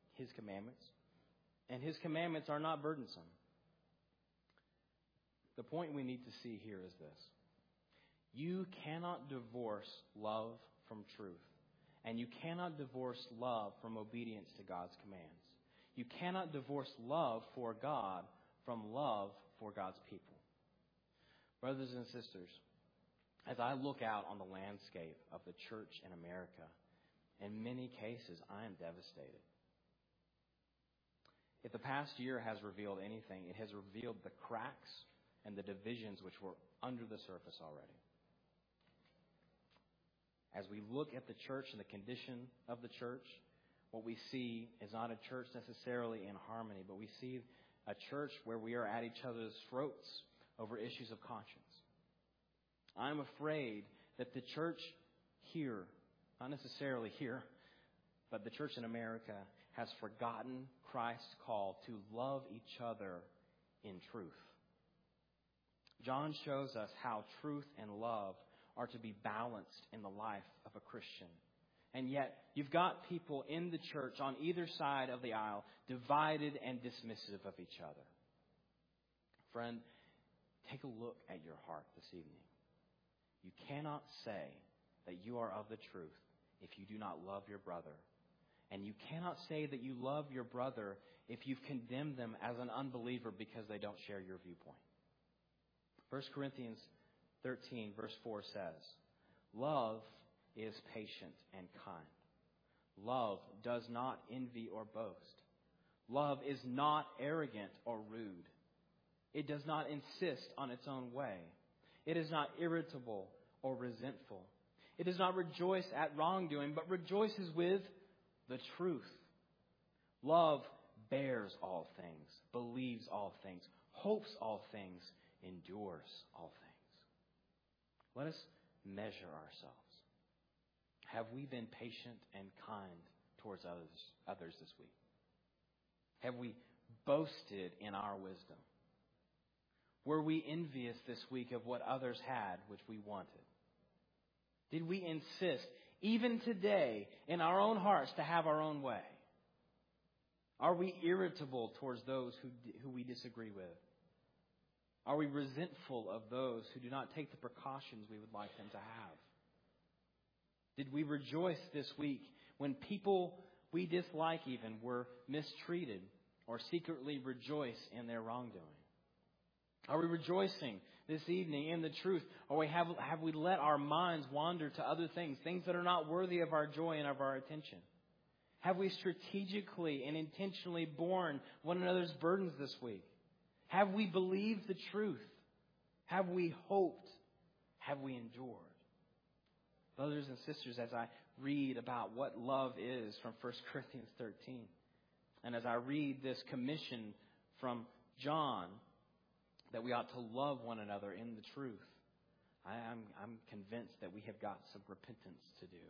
and his commandments are not burdensome." The point we need to see here is this. You cannot divorce love from truth, and you cannot divorce love from obedience to God's commands. You cannot divorce love for God from love for God's people. Brothers and sisters, as I look out on the landscape of the church in America, in many cases, I am devastated. If the past year has revealed anything, it has revealed the cracks and the divisions which were under the surface already. As we look at the church and the condition of the church, what we see is not a church necessarily in harmony, but we see a church where we are at each other's throats over issues of conscience. I'm afraid that the church here, not necessarily here, But the church in America has forgotten Christ's call to love each other in truth. John shows us how truth and love are to be balanced in the life of a Christian. And yet, you've got people in the church on either side of the aisle divided and dismissive of each other. Friend, take a look at your heart this evening. You cannot say that you are of the truth if you do not love your brother. And you cannot say that you love your brother if you've condemned them as an unbeliever because they don't share your viewpoint. 1 Corinthians 13, verse 4 says, "Love is patient and kind. Love does not envy or boast. Love is not arrogant or rude. It does not insist on its own way. It is not irritable or resentful. It does not rejoice at wrongdoing, but rejoices with the truth. Love bears all things, believes all things, hopes all things, endures all things." Let us measure ourselves. Have we been patient and kind towards others this week? Have we boasted in our wisdom? Were we envious this week of what others had, which we wanted? Did we insist, even today, in our own hearts to have our own way? Are we irritable towards those who we disagree with? Are we resentful of those who do not take the precautions we would like them to have? Did we rejoice this week when people we dislike even were mistreated, or secretly rejoice in their wrongdoing? Are we rejoicing this evening in the truth, or have we let our minds wander to other things that are not worthy of our joy and of our attention? Have we strategically and intentionally borne one another's burdens this week? Have we believed the truth? Have we hoped? Have we endured? Brothers and sisters, as I read about what love is from 1 Corinthians 13, and as I read this commission from John that we ought to love one another in the truth, I'm convinced that we have got some repentance to do.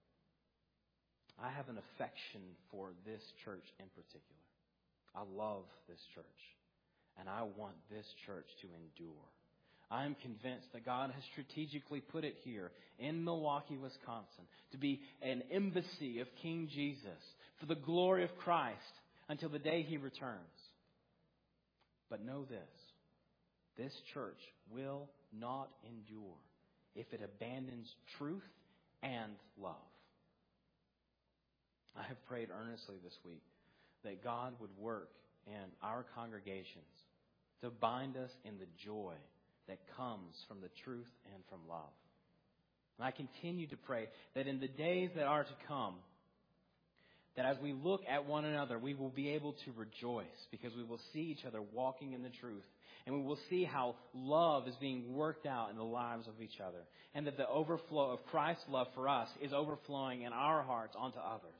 I have an affection for this church in particular. I love this church, and I want this church to endure. I am convinced that God has strategically put it here in Milwaukee, Wisconsin, to be an embassy of King Jesus for the glory of Christ until the day He returns. But know this church will not endure if it abandons truth and love. I have prayed earnestly this week that God would work in our congregations to bind us in the joy that comes from the truth and from love. And I continue to pray that in the days that are to come, that as we look at one another, we will be able to rejoice because we will see each other walking in the truth. And we will see how love is being worked out in the lives of each other. And that the overflow of Christ's love for us is overflowing in our hearts onto others.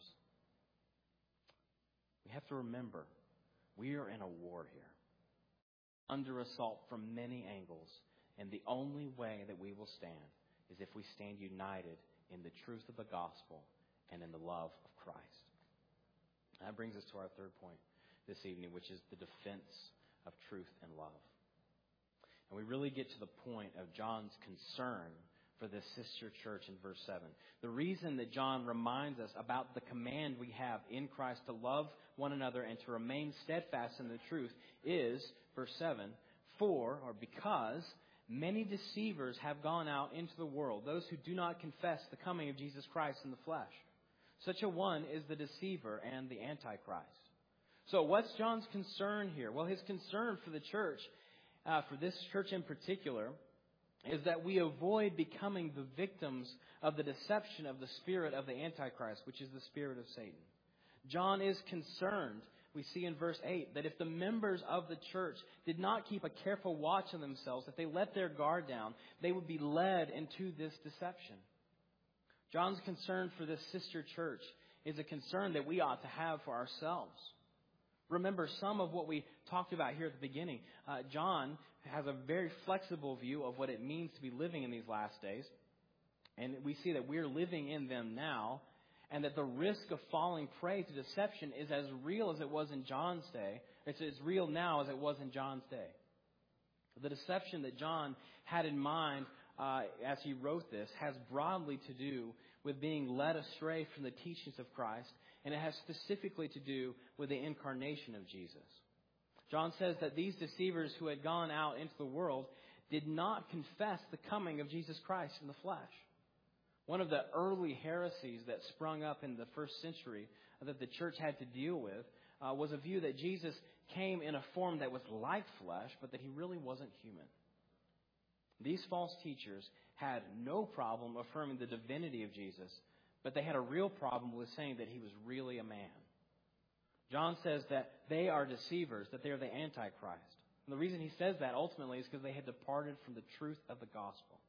We have to remember, we are in a war here, under assault from many angles. And the only way that we will stand is if we stand united in the truth of the gospel and in the love of Christ. That brings us to our third point this evening, which is the defense of truth and love. And we really get to the point of John's concern for this sister church in verse 7. The reason that John reminds us about the command we have in Christ to love one another and to remain steadfast in the truth is, verse 7, because many deceivers have gone out into the world, those who do not confess the coming of Jesus Christ in the flesh. Such a one is the deceiver and the Antichrist. So what's John's concern here? Well, his concern for the church, for this church in particular, is that we avoid becoming the victims of the deception of the spirit of the Antichrist, which is the spirit of Satan. John is concerned, we see in verse 8, that if the members of the church did not keep a careful watch on themselves, if they let their guard down, they would be led into this deception. John's concern for this sister church is a concern that we ought to have for ourselves. Remember some of what we talked about here at the beginning. John has a very flexible view of what it means to be living in these last days. And we see that we're living in them now. and that the risk of falling prey to deception is as real as it was in John's day. It's as real now as it was in John's day. The deception that John had in mind as he wrote this has broadly to do with being led astray from the teachings of Christ, and it has specifically to do with the incarnation of Jesus. John says that these deceivers who had gone out into the world did not confess the coming of Jesus Christ in the flesh. One of the early heresies that sprung up in the first century that the church had to deal with was a view that Jesus came in a form that was like flesh, but that he really wasn't human. These false teachers had no problem affirming the divinity of Jesus, but they had a real problem with saying that he was really a man. John says that they are deceivers, that they are the Antichrist. And the reason he says that ultimately is because they had departed from the truth of the gospel.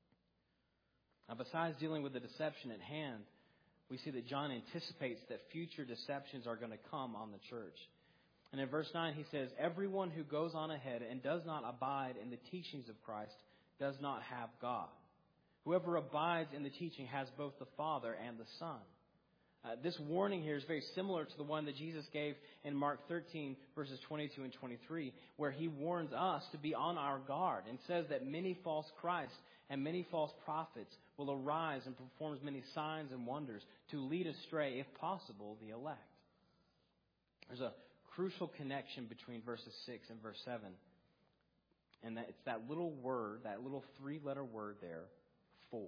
Now, besides dealing with the deception at hand, we see that John anticipates that future deceptions are going to come on the church. And in verse 9 he says, "Everyone who goes on ahead and does not abide in the teachings of Christ does not have God. Whoever abides in the teaching has both the Father and the Son." This warning here is very similar to the one that Jesus gave in Mark 13, verses 22 and 23, where he warns us to be on our guard and says that many false Christs and many false prophets will arise and perform many signs and wonders to lead astray, if possible, the elect. There's a crucial connection between verses 6 and verse 7. And it's that little word, that little 3-letter word there, for.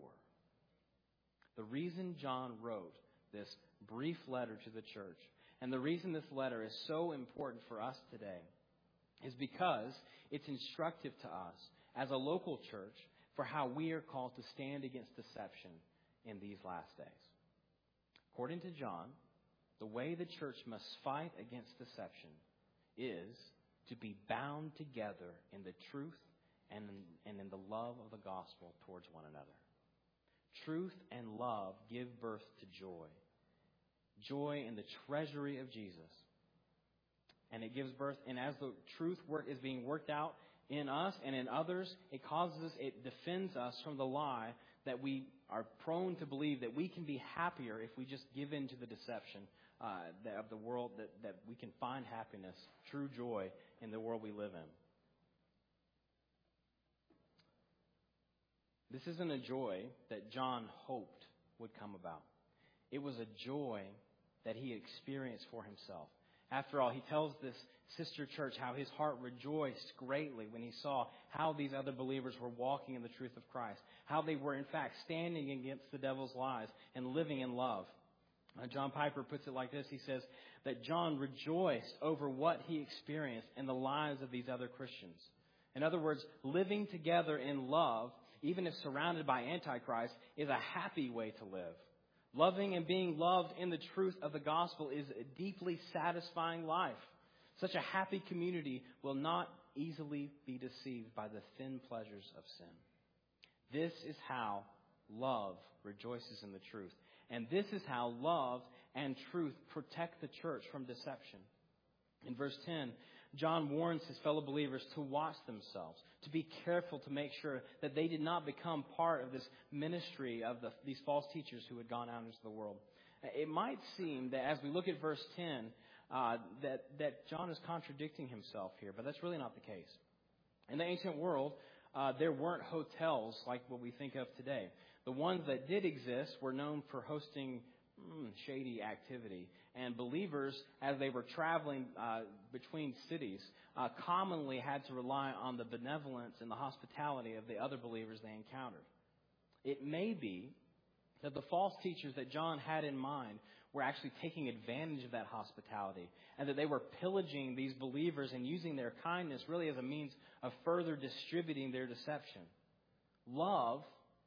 The reason John wrote this brief letter to the church, and the reason this letter is so important for us today, is because it's instructive to us as a local church for how we are called to stand against deception in these last days. According to John, the way the church must fight against deception is to be bound together in the truth and in the love of the gospel towards one another. Truth and love give birth to joy. Joy in the treasury of Jesus. And it gives birth, and as the truth work is being worked out in us and in others, it defends us from the lie that we are prone to believe that we can be happier if we just give in to the deception of the world, that we can find happiness, true joy in the world we live in. This isn't a joy that John hoped would come about. It was a joy that he experienced for himself. After all, he tells this sister church how his heart rejoiced greatly when he saw how these other believers were walking in the truth of Christ, how they were in fact standing against the devil's lies and living in love. John Piper puts it like this. He says that John rejoiced over what he experienced in the lives of these other Christians. In other words, living together in love, even if surrounded by Antichrist, is a happy way to live. Loving and being loved in the truth of the gospel is a deeply satisfying life. Such a happy community will not easily be deceived by the thin pleasures of sin. This is how love rejoices in the truth. And this is how love and truth protect the church from deception. In verse 10, John warns his fellow believers to watch themselves, to be careful to make sure that they did not become part of this ministry of these false teachers who had gone out into the world. It might seem that as we look at verse 10, that John is contradicting himself here, but that's really not the case. In the ancient world, there weren't hotels like what we think of today. The ones that did exist were known for hosting shady activity. And believers, as they were traveling between cities, commonly had to rely on the benevolence and the hospitality of the other believers they encountered. It may be that the false teachers that John had in mind were actually taking advantage of that hospitality, and that they were pillaging these believers and using their kindness really as a means of further distributing their deception. Love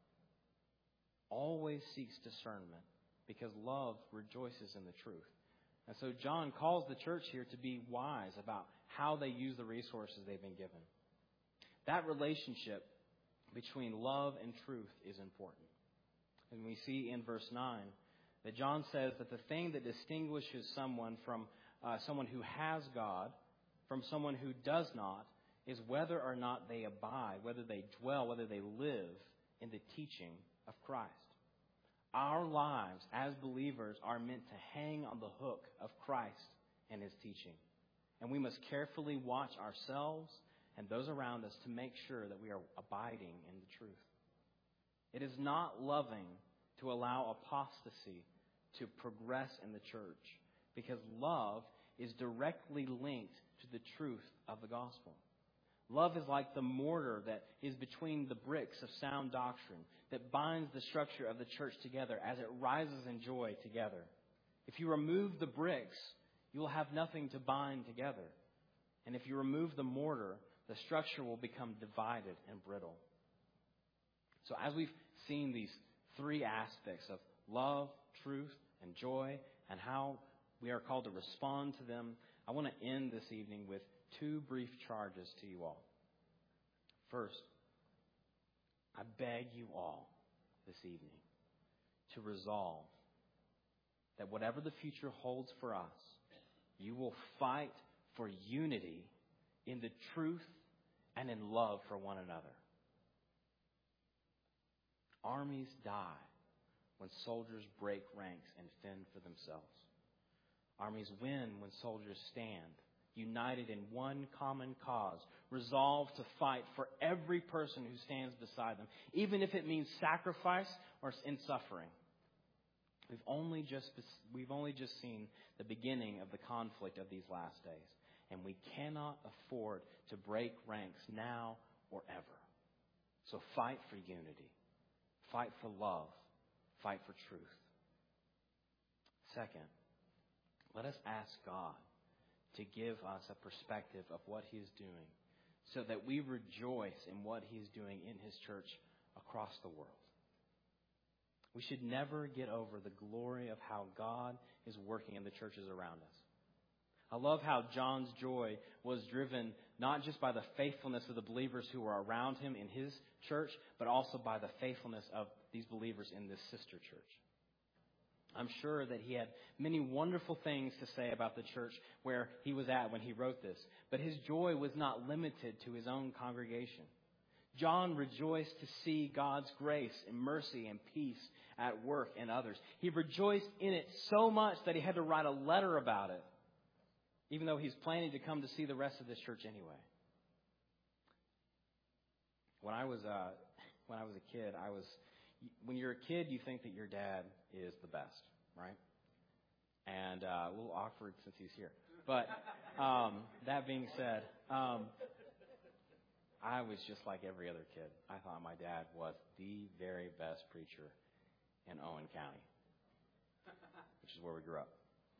always seeks discernment, because love rejoices in the truth. And so John calls the church here to be wise about how they use the resources they've been given. That relationship between love and truth is important. And we see in verse 9 that John says that the thing that distinguishes someone from someone who has God from someone who does not is whether or not they abide, whether they dwell, whether they live in the teaching of Christ. Our lives as believers are meant to hang on the hook of Christ and His teaching. And we must carefully watch ourselves and those around us to make sure that we are abiding in the truth. It is not loving to allow apostasy to progress in the church, because love is directly linked to the truth of the gospel. Love is like the mortar that is between the bricks of sound doctrine that binds the structure of the church together as it rises in joy together. If you remove the bricks, you will have nothing to bind together. And if you remove the mortar, the structure will become divided and brittle. So as we've seen these three aspects of love, truth, and joy, and how we are called to respond to them, I want to end this evening with two brief charges to you all. First, I beg you all this evening to resolve that whatever the future holds for us, you will fight for unity in the truth and in love for one another. Armies die when soldiers break ranks and fend for themselves. Armies win when soldiers stand, united in one common cause, resolved to fight for every person who stands beside them, even if it means sacrifice or in suffering. We've only just seen the beginning of the conflict of these last days, and we cannot afford to break ranks now or ever. So fight for unity, fight for love, fight for truth. Second, let us ask God to give us a perspective of what He is doing so that we rejoice in what He is doing in His church across the world. We should never get over the glory of how God is working in the churches around us. I love how John's joy was driven not just by the faithfulness of the believers who were around him in his church, but also by the faithfulness of these believers in this sister church. I'm sure that he had many wonderful things to say about the church where he was at when he wrote this, but his joy was not limited to his own congregation. John rejoiced to see God's grace and mercy and peace at work in others. He rejoiced in it so much that he had to write a letter about it, even though he's planning to come to see the rest of this church anyway. When I was a kid, when you're a kid, you think that your dad is the best, right? And a little awkward since he's here. But that being said, I was just like every other kid. I thought my dad was the very best preacher in Owen County, which is where we grew up.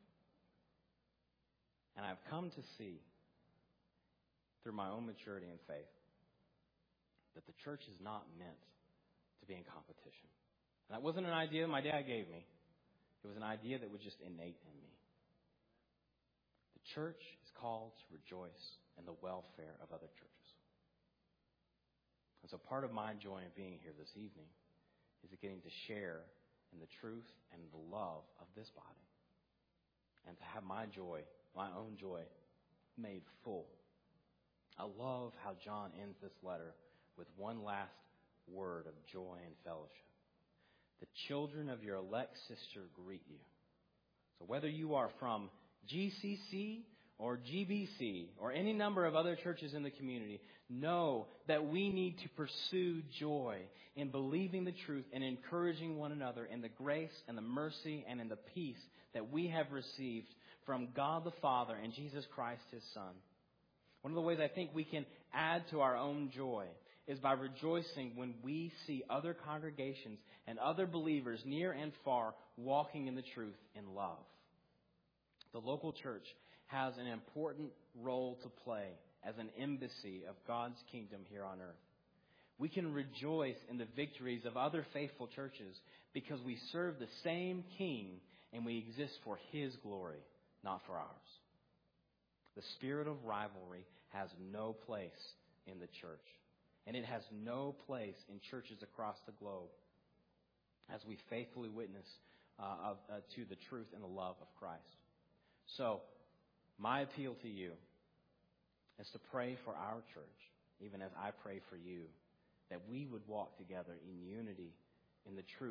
And I've come to see, through my own maturity and faith, that the church is not meant to be in competition. And that wasn't an idea my dad gave me. It was an idea that was just innate in me. The church is called to rejoice in the welfare of other churches. And so part of my joy in being here this evening is getting to share in the truth and the love of this body. And to have my joy, my own joy, made full. I love how John ends this letter with one last word of joy and fellowship. The children of your elect sister greet you. So whether you are from GCC or GBC or any number of other churches in the community, know that we need to pursue joy in believing the truth and encouraging one another in the grace and the mercy and in the peace that we have received from God the Father and Jesus Christ, His Son. One of the ways I think we can add to our own joy is by rejoicing when we see other congregations and other believers near and far walking in the truth in love. The local church has an important role to play as an embassy of God's kingdom here on earth. We can rejoice in the victories of other faithful churches because we serve the same King and we exist for His glory, not for ours. The spirit of rivalry has no place in the church, and it has no place in churches across the globe as we faithfully witness to the truth and the love of Christ. So, my appeal to you is to pray for our church, even as I pray for you, that we would walk together in unity, in the truth,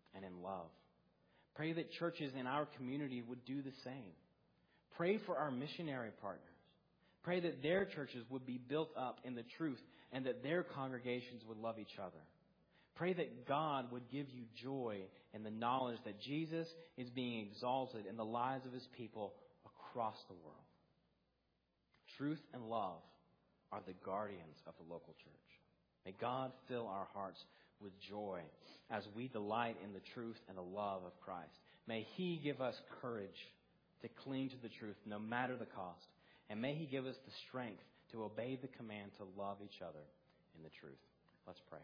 and in love. Pray that churches in our community would do the same. Pray for our missionary partners. Pray that their churches would be built up in the truth and that their congregations would love each other. Pray that God would give you joy in the knowledge that Jesus is being exalted in the lives of His people across the world. Truth and love are the guardians of the local church. May God fill our hearts with joy as we delight in the truth and the love of Christ. May He give us courage to cling to the truth no matter the cost. And may He give us the strength to obey the command to love each other in the truth. Let's pray.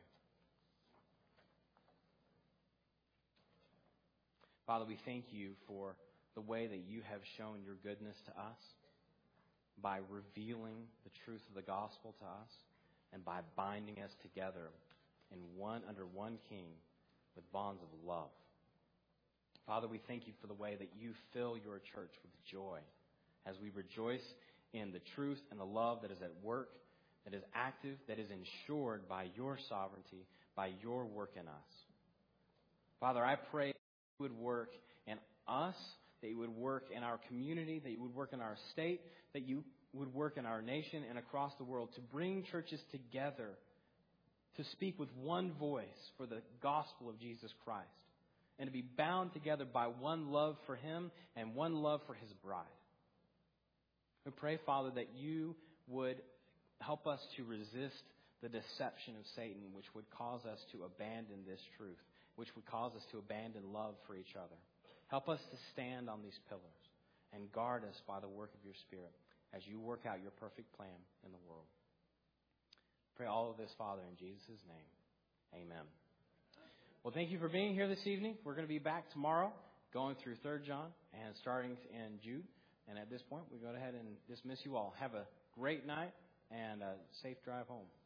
Father, we thank you for the way that you have shown your goodness to us by revealing the truth of the gospel to us and by binding us together under one King with bonds of love. Father, we thank you for the way that you fill your church with joy as we rejoice in the truth and the love that is at work, that is active, that is ensured by your sovereignty, by your work in us. Father, I pray that you would work in us, that you would work in our community, that you would work in our state, that you would work in our nation and across the world to bring churches together to speak with one voice for the gospel of Jesus Christ and to be bound together by one love for Him and one love for His bride. We pray, Father, that you would help us to resist the deception of Satan, which would cause us to abandon this truth, which would cause us to abandon love for each other. Help us to stand on these pillars and guard us by the work of your Spirit as you work out your perfect plan in the world. Pray all of this, Father, in Jesus' name. Amen. Well, thank you for being here this evening. We're going to be back tomorrow going through 3 John and starting in Jude. And at this point, we go ahead and dismiss you all. Have a great night and a safe drive home.